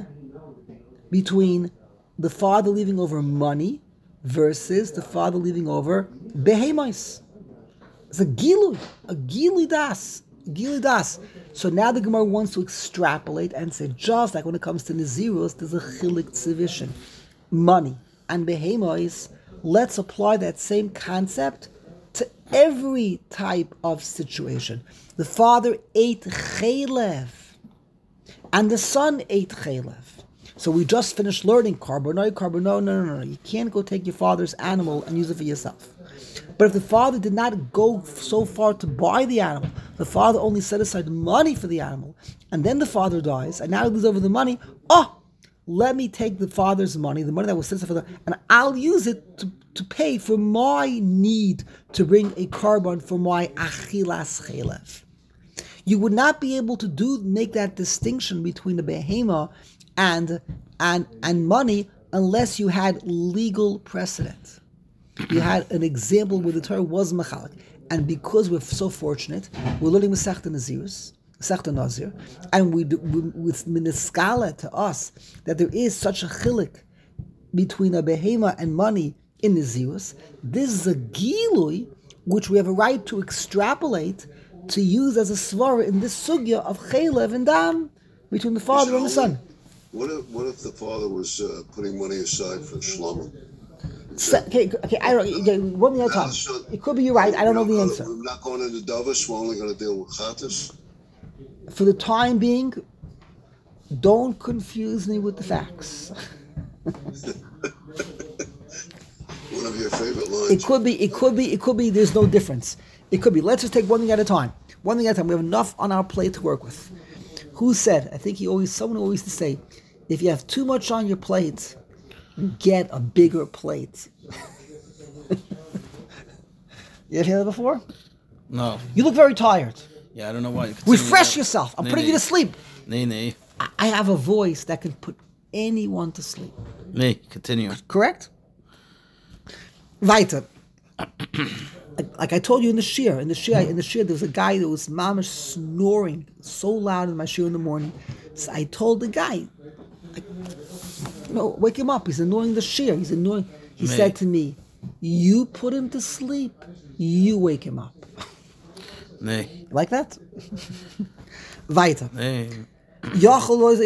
[SPEAKER 1] the father leaving over money versus the father leaving over behemais. It's a gilui das. So now the Gemara wants to extrapolate and say, just like when it comes to Nazirus, there's a chilik tzivishin. Money and behemais, let's apply that same concept to every type of situation. The father ate chaylev, and the son ate chaylev. So we just finished learning carbonoi. No. You can't go take your father's animal and use it for yourself. But if the father did not go so far to buy the animal, the father only set aside money for the animal, and then the father dies, and now he loses over the money, let me take the father's money, the money that was set aside for and I'll use it to pay for my need to bring a carbon for my achilas chelev. You would not be able to make that distinction between the behema and money unless you had legal precedent. You had an example where the Torah was machalik. And because we're so fortunate, we're learning Masechta Nazir, and with miniskala to us that there is such a chilik between a behema and money in Nazirus. This is a gilui which we have a right to extrapolate to use as a svara in this sugya of chaylev and dam between the father and the son.
[SPEAKER 4] What if the father was putting money aside for shlomo?
[SPEAKER 1] Okay, I don't. One minute time. It could be you're right. I don't know the answer.
[SPEAKER 4] We're not going into Davis. We're only going to deal with chatas.
[SPEAKER 1] For the time being, don't confuse me with the facts.
[SPEAKER 4] One of your favorite lines.
[SPEAKER 1] It could be. There's no difference. It could be. Let's just take one thing at a time. We have enough on our plate to work with. Who said? I think someone always used to say, if you have too much on your plate, get a bigger plate. You ever heard that before?
[SPEAKER 3] No.
[SPEAKER 1] You look very tired.
[SPEAKER 3] Yeah, I don't know why.
[SPEAKER 1] Refresh yourself. I'm putting you to sleep.
[SPEAKER 3] Nee.
[SPEAKER 1] I have a voice that can put anyone to sleep.
[SPEAKER 3] Nee, continue.
[SPEAKER 1] Correct? Weiter. Like I told you in the shir, there was a guy that was mamash snoring so loud in my shir in the morning. So I told the guy, wake him up. He's annoying the shir. He said to me, you put him to sleep. You wake him up.
[SPEAKER 3] Nee.
[SPEAKER 1] Like that? Weiter.
[SPEAKER 3] Nee.
[SPEAKER 1] I will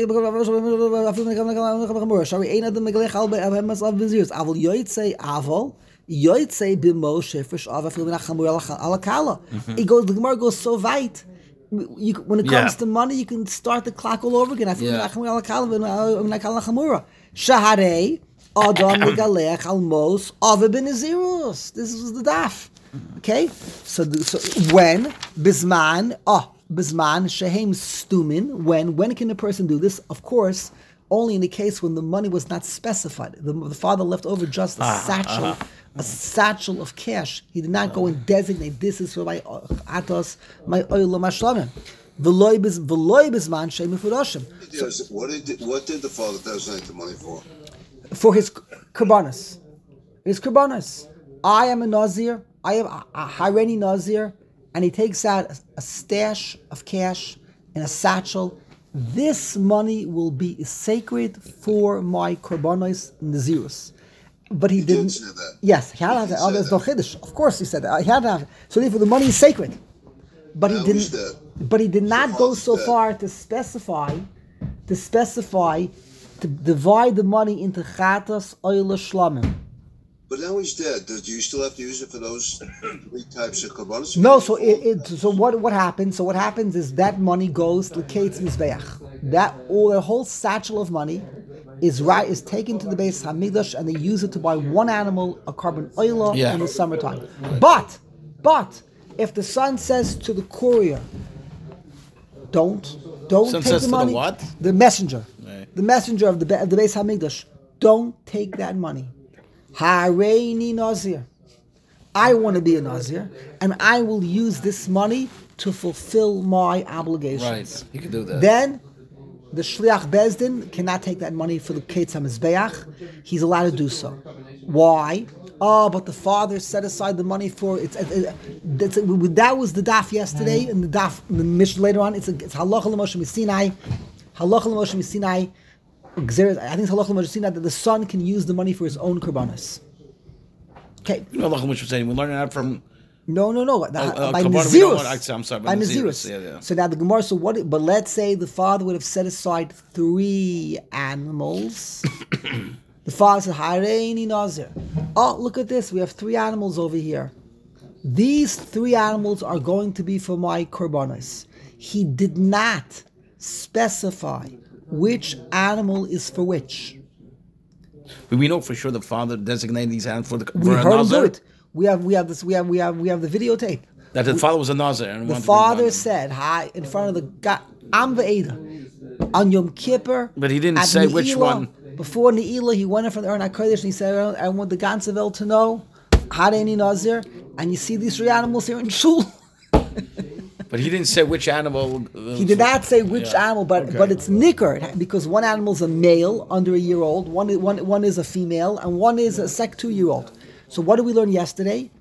[SPEAKER 1] It goes. The Gemara goes so weit. When it comes to money, you can start the clock all over again. Shaharei Adam Megalech Almos Ava Ben Nazirus. This was the daf. Okay, so when Bisman Shehem Stumin. When can a person do this? Of course, only in the case when the money was not specified. The father left over just a satchel of cash. He did not go and designate, this is for my atos, my oilam hashlamim. V'loy bisman shehem mefurashim.
[SPEAKER 4] What did the father designate the money for?
[SPEAKER 1] For his karbanos. I am a nazir. I am a Hareni nazir, and he takes out a stash of cash in a satchel. This money will be sacred for my karbanos nazirus. But he didn't
[SPEAKER 4] say that.
[SPEAKER 1] Yes, he had to have it. Oh, there's no chiddush. Of course, he said that. He had to have it. So therefore, the money is sacred. But he didn't. But he did not go so far to specify, to divide the money into chatas, oil, shlamim.
[SPEAKER 4] But now he's dead. Do you still have to use it for those three types of korbanos?
[SPEAKER 1] No. So what happens? So what happens is that money goes to Kate's Mizbeach. That whole satchel of money is taken to the base Hamikdash, and they use it to buy one animal, a carbon oil in the summertime. But if the son says to the courier, don't
[SPEAKER 3] Son
[SPEAKER 1] take
[SPEAKER 3] says
[SPEAKER 1] the
[SPEAKER 3] to
[SPEAKER 1] money.
[SPEAKER 3] the what?
[SPEAKER 1] The messenger,
[SPEAKER 3] Right.
[SPEAKER 1] the messenger of the base Hamikdash, don't take that money. Hareini Nazir. I want to be a Nazir, and I will use this money to fulfill my obligations.
[SPEAKER 3] Right, you can do that.
[SPEAKER 1] Then the Shliach Bezdin cannot take that money for the Ketz HaMizbeach. He's allowed to do so. Why? Oh, but the father set aside the money for it. That was the daf yesterday, and the daf in the Mishnah later on. It's halacha l'Moshe Misinai. Halacha l'Moshe Misinai. I think it's halacha l'Moshe Misinai that the son can use the money for his own korbanos. Okay.
[SPEAKER 3] You know, like what you're saying. We're learning that from.
[SPEAKER 1] No. By
[SPEAKER 3] Nazirus. I'm sorry.
[SPEAKER 1] By Nazirus.
[SPEAKER 3] Yeah.
[SPEAKER 1] So now the Gemara. So what? But let's say the father would have set aside 3 animals. The father said, "Hareini Nazir." Oh, look at this. We have 3 animals over here. These 3 animals are going to be for my korbanos. He did not specify which animal is for which.
[SPEAKER 3] But we know for sure the father designated these animals for
[SPEAKER 1] We
[SPEAKER 3] a
[SPEAKER 1] heard him
[SPEAKER 3] nazir.
[SPEAKER 1] do it. We have the videotape.
[SPEAKER 3] That the father was a nazir. And
[SPEAKER 1] The
[SPEAKER 3] wanted to
[SPEAKER 1] father
[SPEAKER 3] bring money.
[SPEAKER 1] said, "Hi," in front of the guy, "Am ve'eda." On Yom Kippur,
[SPEAKER 3] But he didn't
[SPEAKER 1] at
[SPEAKER 3] say which one.
[SPEAKER 1] Before Ne'ilah, he went in front of the Aaron HaKodesh and he said, "I want the Gansevel to know, Hareini Nazir." And you see these 3 animals here in Shul.
[SPEAKER 3] But he didn't say which animal.
[SPEAKER 1] He did not say which animal, but it's nicker because one animal is a male under a year old, one is a female, and one is a 2-year-old. So what did we learn yesterday?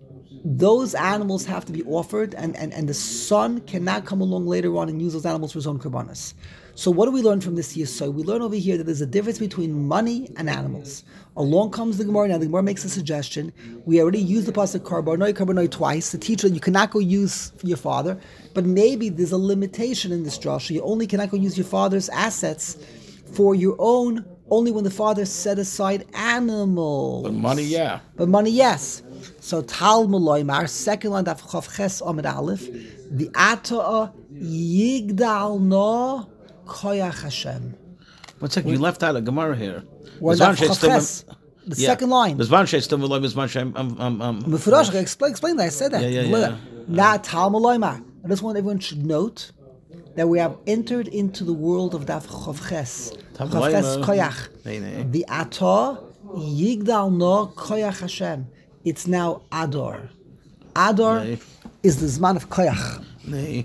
[SPEAKER 1] Those animals have to be offered, and the son cannot come along later on and use those animals for his own korbanos. So what do we learn from this here? So we learn over here that there's a difference between money and animals. Along comes the Gemara. Now the Gemara makes a suggestion. We already used the pasuk karbonoi twice to teach that you cannot go use your father, but maybe there's a limitation in this drasha. You only cannot go use your father's assets for your own, only when the father set aside animals.
[SPEAKER 3] But money, yeah.
[SPEAKER 1] But money, yes. So Tal Muloimar, second line of Chav Ches Amid Aleph, the Ata'a Yigdal No Koyach Hashem.
[SPEAKER 3] 1 second, you left out a Gemara here.
[SPEAKER 1] Or the second line. Mufurash, explain that. I said that.
[SPEAKER 3] Yeah.
[SPEAKER 1] Now Tal Muloimar. I just want everyone should note that we have entered into the world of Daf Chav Ches. Chav Ches Koyach. The Ata'a Yigdal No Koyach Hashem. It's now Ador. Ador is the Zman of Koyach.
[SPEAKER 3] Nee.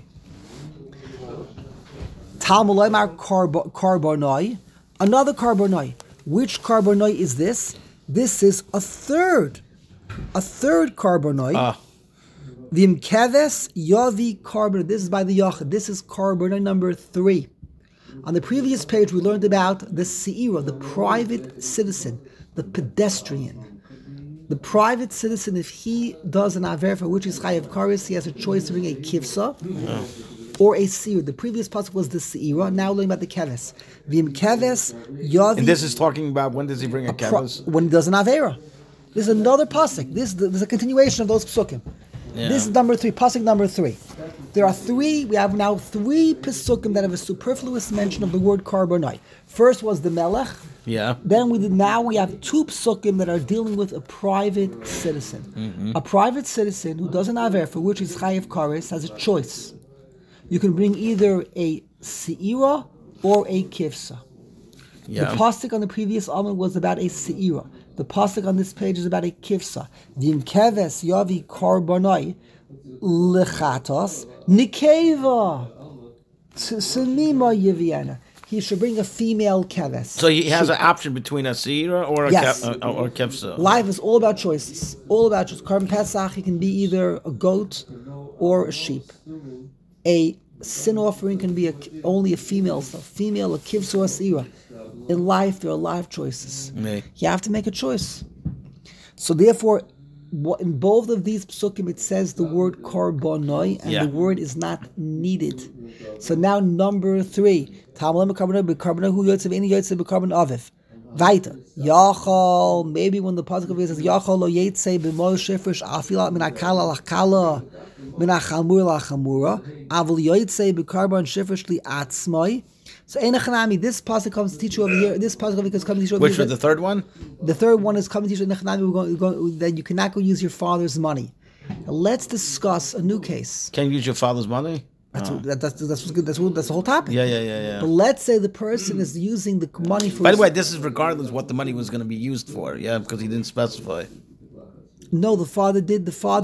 [SPEAKER 1] Talmud Karbonoi, another Karbonoi. Which Karbonoi is this? This is a third Karbonoi. Vimkeves Yavi Karbonoi. This is by the Yachid. This is Karbonoi number 3. On the previous page, we learned about the Seira, the private citizen, the pedestrian. The private citizen, if he does an aver for which is chayav kares, he has a choice to bring a kivsa or a seir. The previous pasuk was the seira. Now learning about the keves. Vim keves yavi.
[SPEAKER 3] And this is talking about when does he bring a keves?
[SPEAKER 1] When he does an avera. This is another pasuk. This is a continuation of those pasukim. Yeah. This is number 3. Pasuk number 3. There are 3. We have now 3 pasukim that have a superfluous mention of the word karbonai. First was the melech.
[SPEAKER 3] Yeah.
[SPEAKER 1] Then we have 2 psukim that are dealing with a private citizen. Mm-hmm. A private citizen who doesn't have air, for which is chayav kares, has a choice. You can bring either a seira or a kivsa. Yeah. The pasuk on the previous almond was about a seira. The pasuk on this page is about a kivsa. V'im keves yavi karbonai lechatos nikeva tsunima yeviana. He should bring a female keves.
[SPEAKER 3] So he has an option between a seira or a kevsa.
[SPEAKER 1] Life is all about choices. All about choices. Karban Pesach, he can be either a goat or a sheep. A sin offering can be only a female stuff. Female, a kivsa or a seira. In life, there are a lot of choices. You have to make a choice. So therefore, in both of these psukim, it says the word karbonoi, and the word is not needed. So now number 3. Maybe when the pasuk of it says Yachol lo yetze b'mo shefresh afila min akala lachkala min achamura lachamura avol yetze b'karbon shefresh li atzmai. So Enechanami, this pasuk comes to teach you over here. This pasuk comes to teach you over
[SPEAKER 3] here. Which was the third one?
[SPEAKER 1] The third one is coming to teach you Enechanami that you cannot go use your father's money. Now let's discuss a new case.
[SPEAKER 3] Can you use your father's money?
[SPEAKER 1] That's good. That's the whole topic.
[SPEAKER 3] Yeah.
[SPEAKER 1] But let's say the person is using the money for.
[SPEAKER 3] By the way, this is regardless what the money was going to be used for. Yeah, because he didn't specify.
[SPEAKER 1] No, the father did.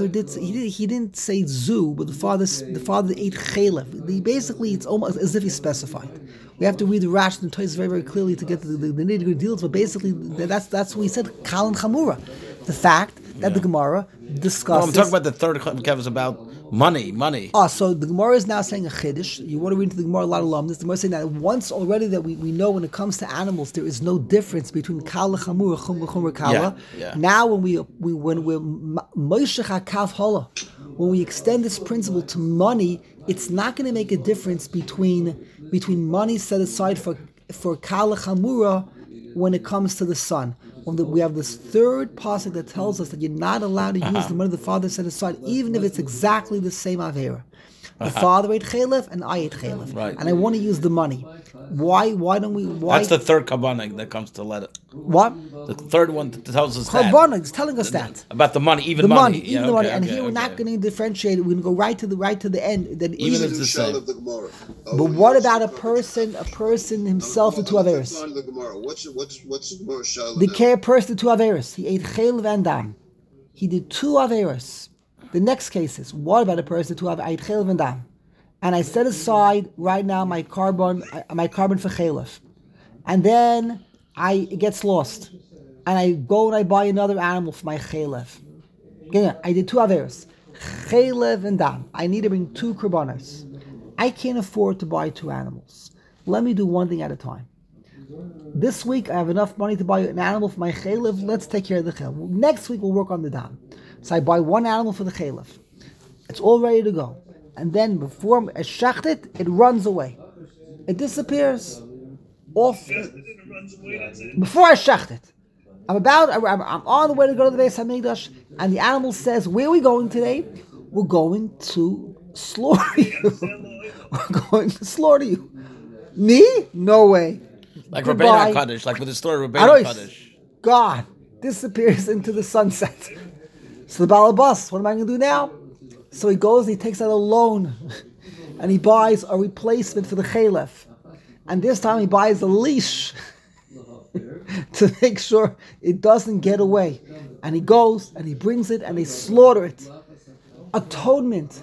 [SPEAKER 1] He didn't say zoo, but the father ate chalef. Basically, it's almost as if he specified. We have to read the Rash and Toys very, very clearly to get to the nitty-gritty deals. But basically, that's what he said. Kal and Chamura, the fact that the Gemara discusses.
[SPEAKER 3] No, I'm talking about the third kev is about money.
[SPEAKER 1] So the Gemara is now saying a chiddush. You want to read into the Gemara a lot of alumnus. The Gemara is saying that once already that we know when it comes to animals, there is no difference between kala chamura, chumra kala.
[SPEAKER 3] Yeah.
[SPEAKER 1] Now when we're moishech hakav hala, when we extend this principle to money, it's not going to make a difference between money set aside for kala chamura when it comes to the son. We have this third pasuk that tells us that you're not allowed to use the money the father set aside, even if it's exactly the same avera. The father ate chalef and I ate chalef,
[SPEAKER 3] right.
[SPEAKER 1] And I want to use the money. Why don't we?
[SPEAKER 3] That's the third kabbalah that comes to let it.
[SPEAKER 1] What?
[SPEAKER 3] The third one that tells us
[SPEAKER 1] Kabbalah is telling us that
[SPEAKER 3] about the money,
[SPEAKER 1] the money. And here we're not going to differentiate it. We're going to go right to the end. Then
[SPEAKER 3] even if it's the same.
[SPEAKER 1] But what about a person himself with 2 averos?
[SPEAKER 4] What's the Gemara shal?
[SPEAKER 1] The care person 2 averos. He ate chel and dam. He did 2 averos. The next case is, what about a person who ate chel and dam? And I set aside right now my carbon for chalef, and then it gets lost, and I go and I buy another animal for my chalef. Again, I did 2 averos, chalef and dam. I need to bring 2 korbanos. I can't afford to buy 2 animals. Let me do one thing at a time. This week I have enough money to buy an animal for my chalef. Let's take care of the chalef. Next week we'll work on the dam. So I buy 1 animal for the chalef. It's all ready to go. And then before I shacht it, it runs away. It disappears. Off. Before I shacht it. I'm on the way to go to the Beis HaMikdash, and the animal says, where are we going today? We're going to slaughter you. We're going to slaughter you. Me? No way.
[SPEAKER 3] Like Rabbeinu Kaddish, like with the story of Rabbeinu Kaddish.
[SPEAKER 1] God disappears into the sunset. So the Balabas, what am I going to do now? So he goes and he takes out a loan and he buys a replacement for the chalef. And this time he buys a leash to make sure it doesn't get away. And he goes and he brings it and they slaughter it. atonement.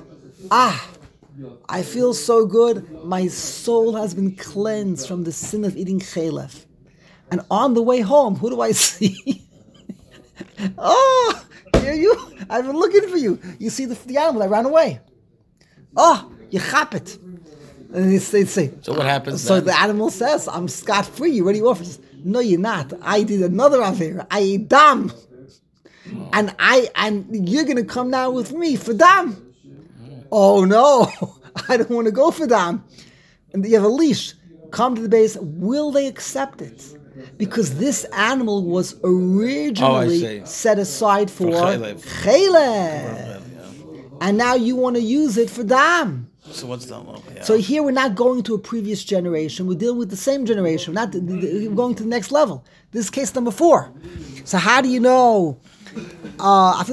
[SPEAKER 1] I feel so good. My soul has been cleansed from the sin of eating chelef. And on the way home, who do I see? Oh, here you. I've been looking for you. You see the animal that ran away. Oh, you chop it. And they say.
[SPEAKER 3] So what happens
[SPEAKER 1] So
[SPEAKER 3] then?
[SPEAKER 1] the animal says, I'm scot-free. You already offered. No, you're not. I did another avera. I ate dam. And you're going to come now with me for dam. Oh no, I don't want to go for dam. And you have a leash. Come to the base. Will they accept it? Because this animal was originally set aside for chelef. And now you want to use it for dam.
[SPEAKER 3] So what's the law? Yeah.
[SPEAKER 1] So here we're not going to a previous generation. We're dealing with the same generation. We're going to the next level. This is case number 4. So how do you know? I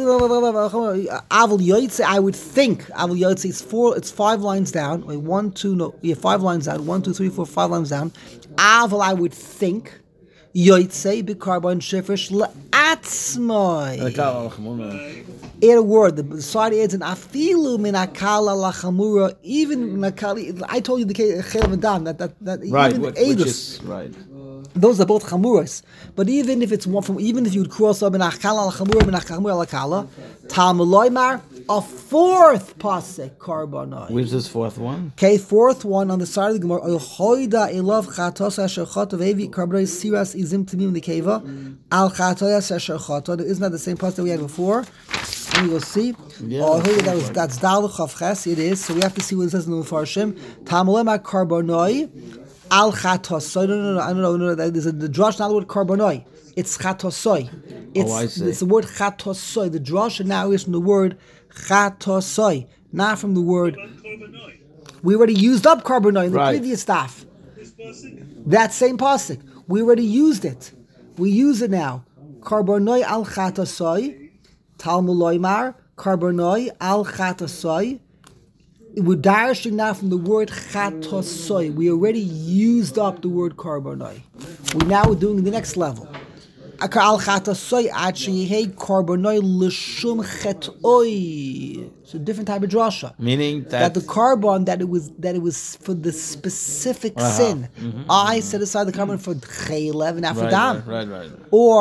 [SPEAKER 1] would think Avil Yotze, it's 5 lines down. Wait, 5 lines down. 1, 2, 3, 4, 5 lines down. Avil, I would think Yotze b'karbon shefresh le'atzmai. Add a word. The side adds an afilu min akala lachamura. Even nakali. I told you the chelav and dam that
[SPEAKER 3] right,
[SPEAKER 1] even
[SPEAKER 3] which
[SPEAKER 1] edus,
[SPEAKER 3] is right.
[SPEAKER 1] Those are both chamuras. But even if it's one from, even if you would cross up min akala lachamura min achamura lakala, talmuloymar, a 4th pasuk karbonai.
[SPEAKER 3] Where's this 4th one?
[SPEAKER 1] Okay, 4th one on the side of the Gemara. Hoida elav chatos asher chata vevi karbonai siras izim timim nikeva al chatoyas asher chata. Isn't that the same pasuk that we had before? And we will see.
[SPEAKER 3] Yeah,
[SPEAKER 1] that's Dal Chavches. It is. So we have to see what it says in the Mefarshim. Tamolema karbonoi al chatosoi. No. I don't know. There's the drush, not the word karbonoi. It's chatosoi.
[SPEAKER 3] I see.
[SPEAKER 1] It's the word chatosoi. The drush now is from the word chatosoi, not from the word. We already used up karbonoi in the previous staff. That same pasuk. We already used it. We use it now. Karbonoi al chatosoi. Talmuloymar, karbonoi, al chatasoi. We're darishing now from the word chatasoi. We already used up the word karbonoi. We're now doing the next level. Al chatasoi, achiyehei karbonoi l'shum chetoi. It's a different type of drasha.
[SPEAKER 3] Meaning
[SPEAKER 1] that the carbon that it was for the specific sin. Mm-hmm. I set aside the carbon for chelev and not for dam.
[SPEAKER 3] Right.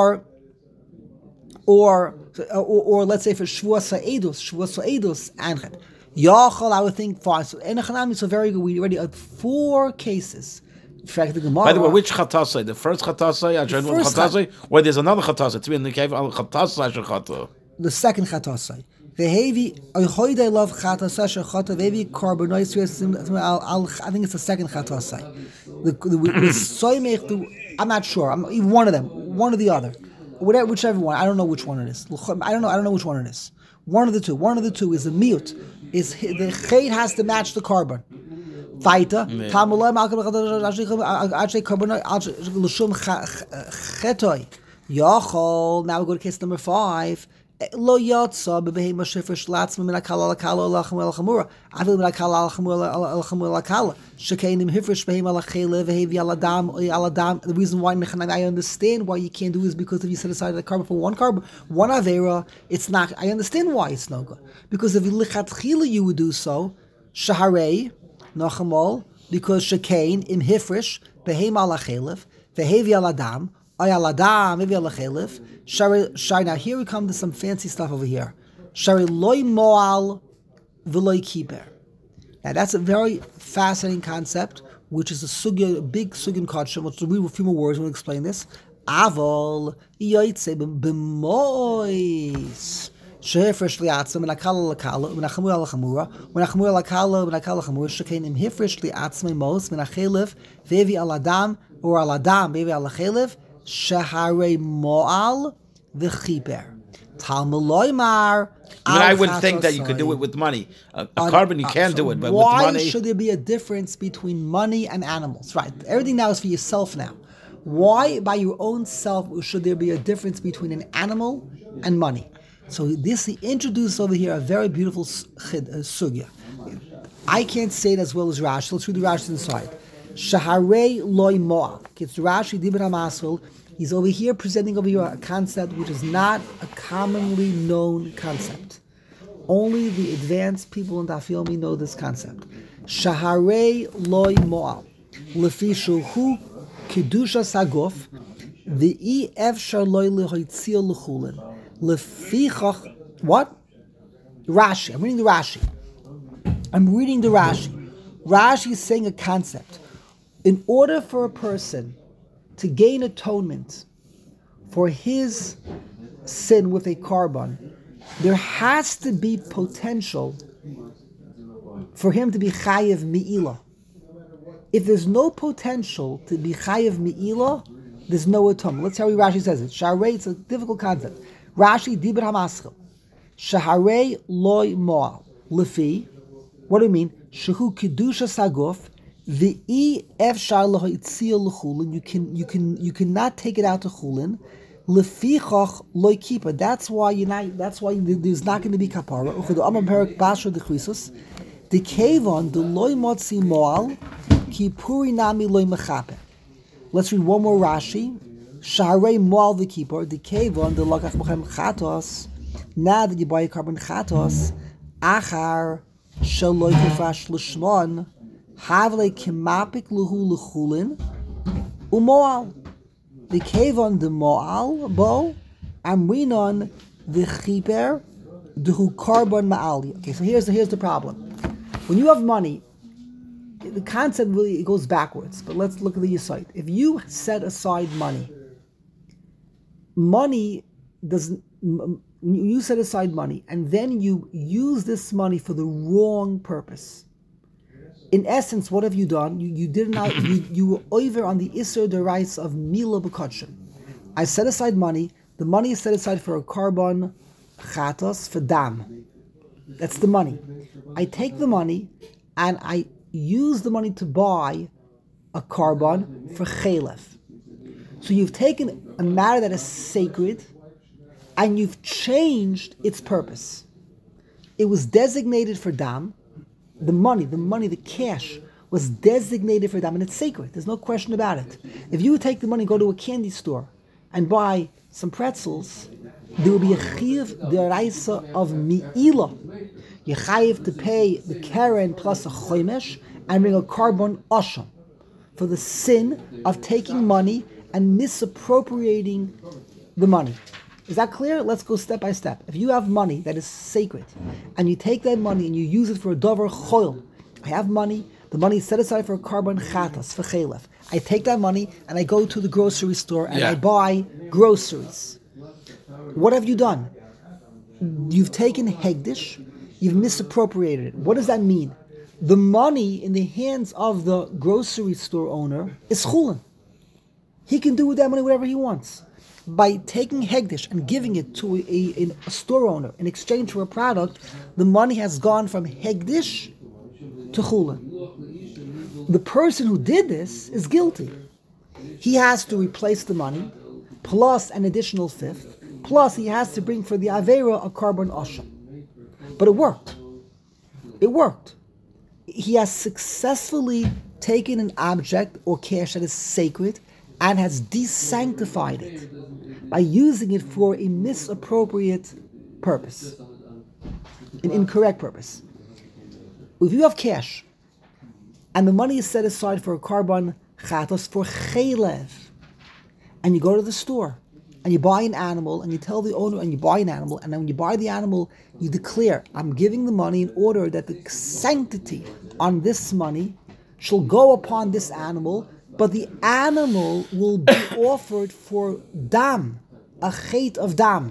[SPEAKER 1] Or let's say for Shvuas Ha'edus, Anchet. Yachal, I would think, fine. So Enochanami, so very good. We already had 4 cases. In fact, the Gemara.
[SPEAKER 3] By the way, which chatasai? The first chatasai, or there's another chatasai? It's in the cave al chatasai shechata.
[SPEAKER 1] The second chatasai. Vehevi oihoide love chatasai shechata vehevi karbonois. I think it's the second chatasai. I'm not sure. I'm one of them. One or the other. Whichever one, I don't know which one it is. I don't know which one it is. One of the two. One of the two is a mute. Is the chet has to match the carbon. Faita. Now we go to case number 5. Lo yatsa bebehema shefresh latzma min akala lakala lachem elchamura. Avil min akala lachem lakala. Shekeinim hifresh behema lachele vehevi aladam aladam. The reason why I understand why you can't do is because if you set aside the carbon for one avera, it's not. I understand why it's no good. Because if lichatchila you would do so, shaharei nachamol, because shekein im hifresh behema lachelev vehevi aladam. Maybe Shari, now here we come to some fancy stuff over here. Shari loy moal v'loy kiper. Now that's a very fascinating concept, which is a big sugya in Kodshim. Let's read a few more words. We'll explain this. Avol yoytze b'mois. Shehefresh li'atzim and akala lakala and achamur alachamura when achamur lakala and akala chamura shekein im hifresh li'atzim mos min achelev vevi aladam or aladam vevi alachelev. Shaharei moal v'chiper. Talmuloymar.
[SPEAKER 3] I would think that you could do it with money. A carbon you can do it, but with money.
[SPEAKER 1] Why should there be a difference between money and animals? Right. Everything now is for yourself now. Why, by your own self, should there be a difference between an animal and money? So this he introduced over here a very beautiful sugya. I can't say it as well as Rashi. Let's read the Rashi inside. Shaharei loy moal. It's Rashi Dibur HaMasvil. He's over here presenting over here a concept which is not a commonly known concept. Only the advanced people in Daf Yomi know this concept. Shaharei loy mo'al. Lefi shuhu kedusha saguf. V'i efshar loy lehoitzil l'chulin. Lefichach. What? Rashi. I'm reading the Rashi. Rashi is saying a concept. In order for a person to gain atonement for his sin with a korban, there has to be potential for him to be chayev mi'ila. If there's no potential to be chayev mi'ila, there's no atonement. Let's see how Rashi says it. Shaharei, it's a difficult concept. Rashi, dibur hamaschil. Shaharei loy mo'al. Lefi, what do you mean? Shehu kedusha saguf. V'i efshar lehoitzil l'chulin. You cannot take it out to chulin. Lefichach loy kipa. That's why there's not going to be kapara. Uchedu amar perak basher dechrisus. The kevon the loy motzi moal kipuri nami loy mechape. Let's read one more Rashi. Shaharei moal the kipur. The kevon the lokach b'chem chatos. Now that you buy a korban chatos, achar shel loy kefrash l'shmon havle kimapik luhu l'chulin umoal. The kevon the moal bo amrinon the chiper dehu korban maali. Okay, so here's the problem. When you have money, the concept really goes backwards. But let's look at the yesod. If you set aside money doesn't. You set aside money and then you use this money for the wrong purpose. In essence, what have you done? You did not. You were over on the Isser Derais of Mila B'Kodshim. I set aside money. The money is set aside for a korban chatos for dam. That's the money. I take the money and I use the money to buy a korban for chelef. So you've taken a matter that is sacred and you've changed its purpose. It was designated for dam. The money, the cash was designated for dam, and it's sacred. There's no question about it. If you would take the money, go to a candy store, and buy some pretzels, there will be a chiyuv deraisa of mi'ila. You chayiv to pay the keren plus a chomesh and bring a korban asham for the sin of taking money and misappropriating the money. Is that clear? Let's go step by step. If you have money that is sacred, and you take that money and you use it for a dover choil, I have money, the money is set aside for a korban chatas, for chelef. I take that money and I go to the grocery store and I buy groceries. What have you done? You've taken hegdish, you've misappropriated it. What does that mean? The money in the hands of the grocery store owner is chulin. He can do with that money whatever he wants. By taking hegdish and giving it to a store owner in exchange for a product, the money has gone from hegdish to chulin. The person who did this is guilty. He has to replace the money, plus an additional fifth, plus he has to bring for the avera a korban asham. But it worked. It worked. He has successfully taken an object or cash that is sacred and has desanctified it by using it for a misappropriate purpose, an incorrect purpose. If you have cash, and the money is set aside for a korban chatos for chelev, and you go to the store, and you buy an animal, and you tell the owner, and you buy an animal, and then when you buy the animal, you declare, I'm giving the money in order that the sanctity on this money shall go upon this animal, but the animal will be offered for dam, a chet of dam.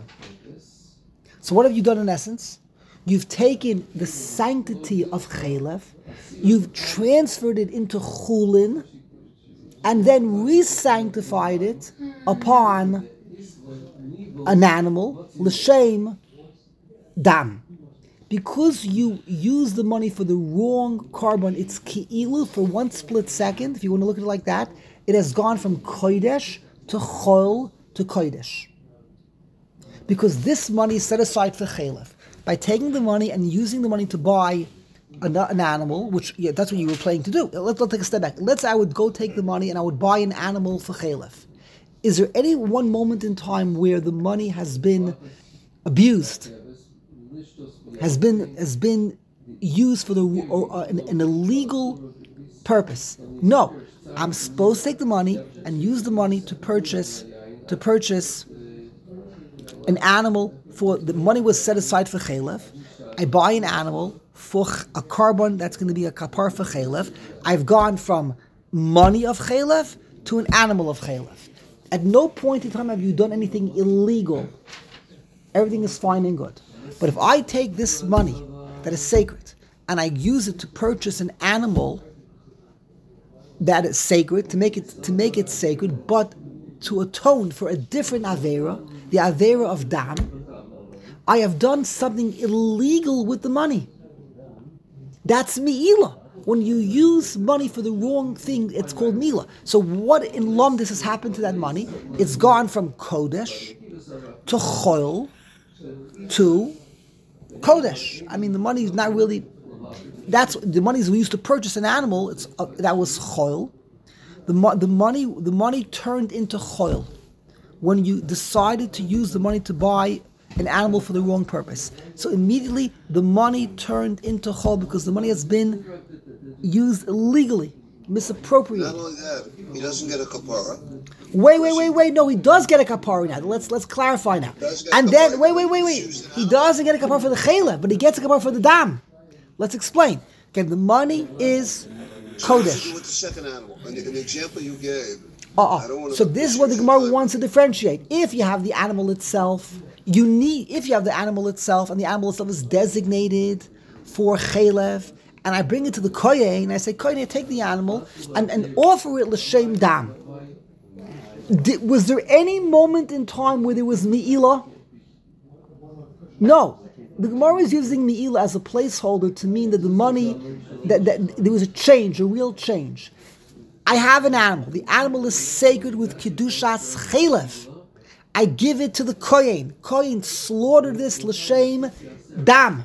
[SPEAKER 1] So what have you done in essence? You've taken the sanctity of chelef, you've transferred it into chulin, and then re-sanctified it upon an animal, l'shem dam. Because you use the money for the wrong korban, it's ki'ilu for one split second, if you want to look at it like that, it has gone from kodesh to chol to kodesh. Because this money is set aside for chelef. By taking the money and using the money to buy an animal, which that's what you were planning to do. Let's take a step back. Let's say I would go take the money and I would buy an animal for chelef. Is there any one moment in time where the money has been abused? has been used for an illegal purpose. No, I'm supposed to take the money and use the money to purchase an animal. For the money was set aside for chelev. I buy an animal for a carbon that's going to be a kapar for chelev. I've gone from money of chelev to an animal of chelev. At no point in time have you done anything illegal. Everything is fine and good. But if I take this money that is sacred and I use it to purchase an animal that is sacred, to make it sacred, but to atone for a different avera, the avera of dam, I have done something illegal with the money. That's mi'ilah. When you use money for the wrong thing, it's called mi'ilah. So what in Lomdus has happened to that money? It's gone from kodesh to choil to kodesh. I mean, the money is not really. That's the money we used to purchase an animal. That was choil. The money turned into choil when you decided to use the money to buy an animal for the wrong purpose. So immediately the money turned into chol because the money has been used illegally, misappropriated.
[SPEAKER 4] Not only that, he doesn't get a kapara.
[SPEAKER 1] Wait. No, he does get a kapara now. Let's clarify now. And then wait. He doesn't get a kapara for the chela, but he gets a kapara for the dam. Let's explain. Okay, the money is kodesh.
[SPEAKER 4] With the second animal, and the example you gave.
[SPEAKER 1] So this is what the Gemara wants to differentiate. If you have the animal itself, and the animal itself is designated for chelev, and I bring it to the kohen, and I say, kohen, take the animal and offer it l'shem dam. Was there any moment in time where there was mi'ilah? No. The Gemara is using mi'ilah as a placeholder to mean that the money, that there was a change, a real change. I have an animal. The animal is sacred with kedushas chelev. I give it to the kohen. Kohen slaughtered this l'shem dam.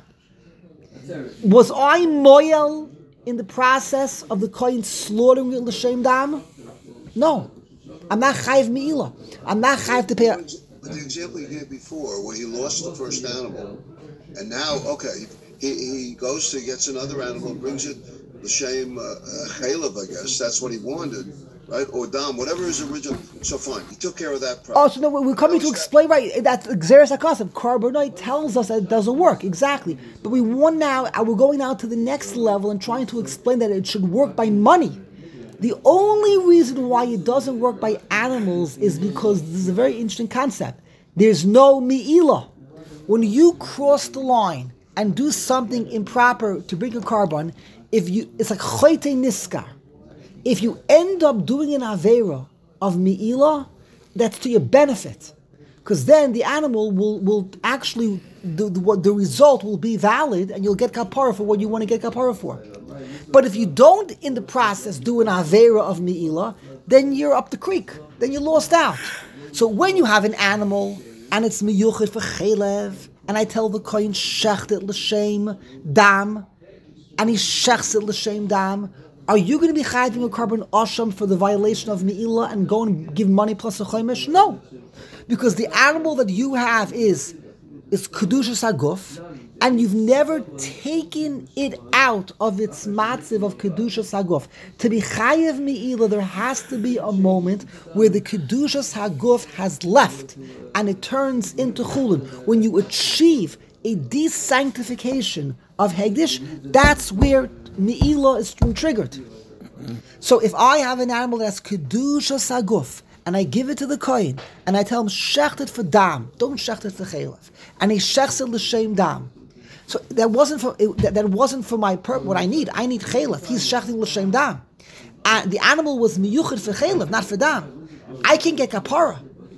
[SPEAKER 1] Was I moyel in the process of the kohen slaughtering it l'shem dam? No. I'm not chayiv mi'ilah. I'm not chayiv to pay.
[SPEAKER 4] But the example you gave before, where he lost the first animal, and now, he goes to gets another animal, brings it l'shem chelev, I guess. That's what he wanted. Right? Or dam, whatever his original. So fine, he took care of that problem.
[SPEAKER 1] So no, we're coming to explain, right? That Xeris HaKasav, Carbonite tells us that it doesn't work, exactly. But we're going now to the next level and trying to explain that it should work by money. The only reason why it doesn't work by animals is because this is a very interesting concept. There's no mi'ilah. When you cross the line and do something improper to bring a carbon, it's like choyte niskar. If you end up doing an avera of mi'ilah, that's to your benefit. Because then the animal will actually, the result will be valid and you'll get kapara for what you want to get kapara for. But if you don't, in the process, do an avera of mi'ilah, then you're up the creek. Then you're lost out. So when you have an animal and it's miyuchid for chelev, and I tell the kohen shecht it l'shem dam, and he shechts it l'shem dam, are you going to be chayving a carbon asham for the violation of mi'ilah and go and give money plus a chomesh? No. Because the animal that you have is kedushas haguf, and you've never taken it out of its matziv of kedushas haguf. To be chayev mi'ilah, there has to be a moment where the kedushas haguf has left, and it turns into chulin. When you achieve a desanctification of hegdish, that's where mi'ilah is triggered. So if I have an animal that's kedushas haguf, and I give it to the kohen, and I tell him, shecht it for dam, don't shecht it for chelev, and he shechts it l'shem dam. So that wasn't for my what I need. I need chelev. He's shechting l'shem dam. The animal was miyuchid for chelev, not for dam. I can get kapara.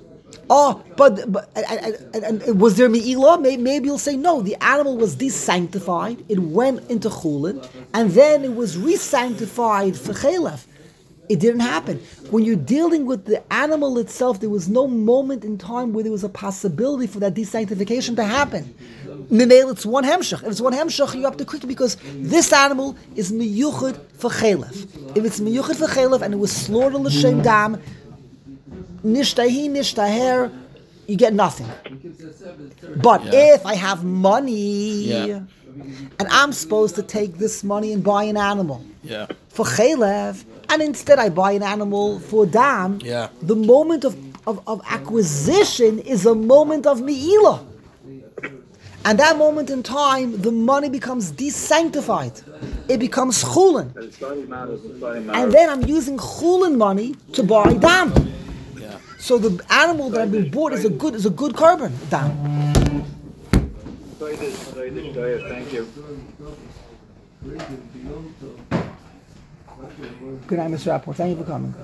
[SPEAKER 1] But was there mi'ilah? Maybe you'll say no. The animal was desanctified. It went into chulin, and then it was resanctified for chelev. It didn't happen. When you're dealing with the animal itself, there was no moment in time where there was a possibility for that desanctification to happen. It's one hemshach. If it's one hemshach, you're up the creek because this animal is miyuchid for chelev. If it's miyuchid for chelev and it was slaughtered l'shem dam, nishtahi nishtaher, you get nothing. But if I have money, and I'm supposed to take this money and buy an animal for chelev, and instead I buy an animal for dam, the moment of acquisition is a moment of mi'ilah. And that moment in time, the money becomes desanctified. It becomes chulin. And then I'm using chulin money to buy dam. So the animal that I've been bought is a good carbon dam.
[SPEAKER 5] Thank you.
[SPEAKER 1] Good night, Mr. Rapport. Thank you for coming.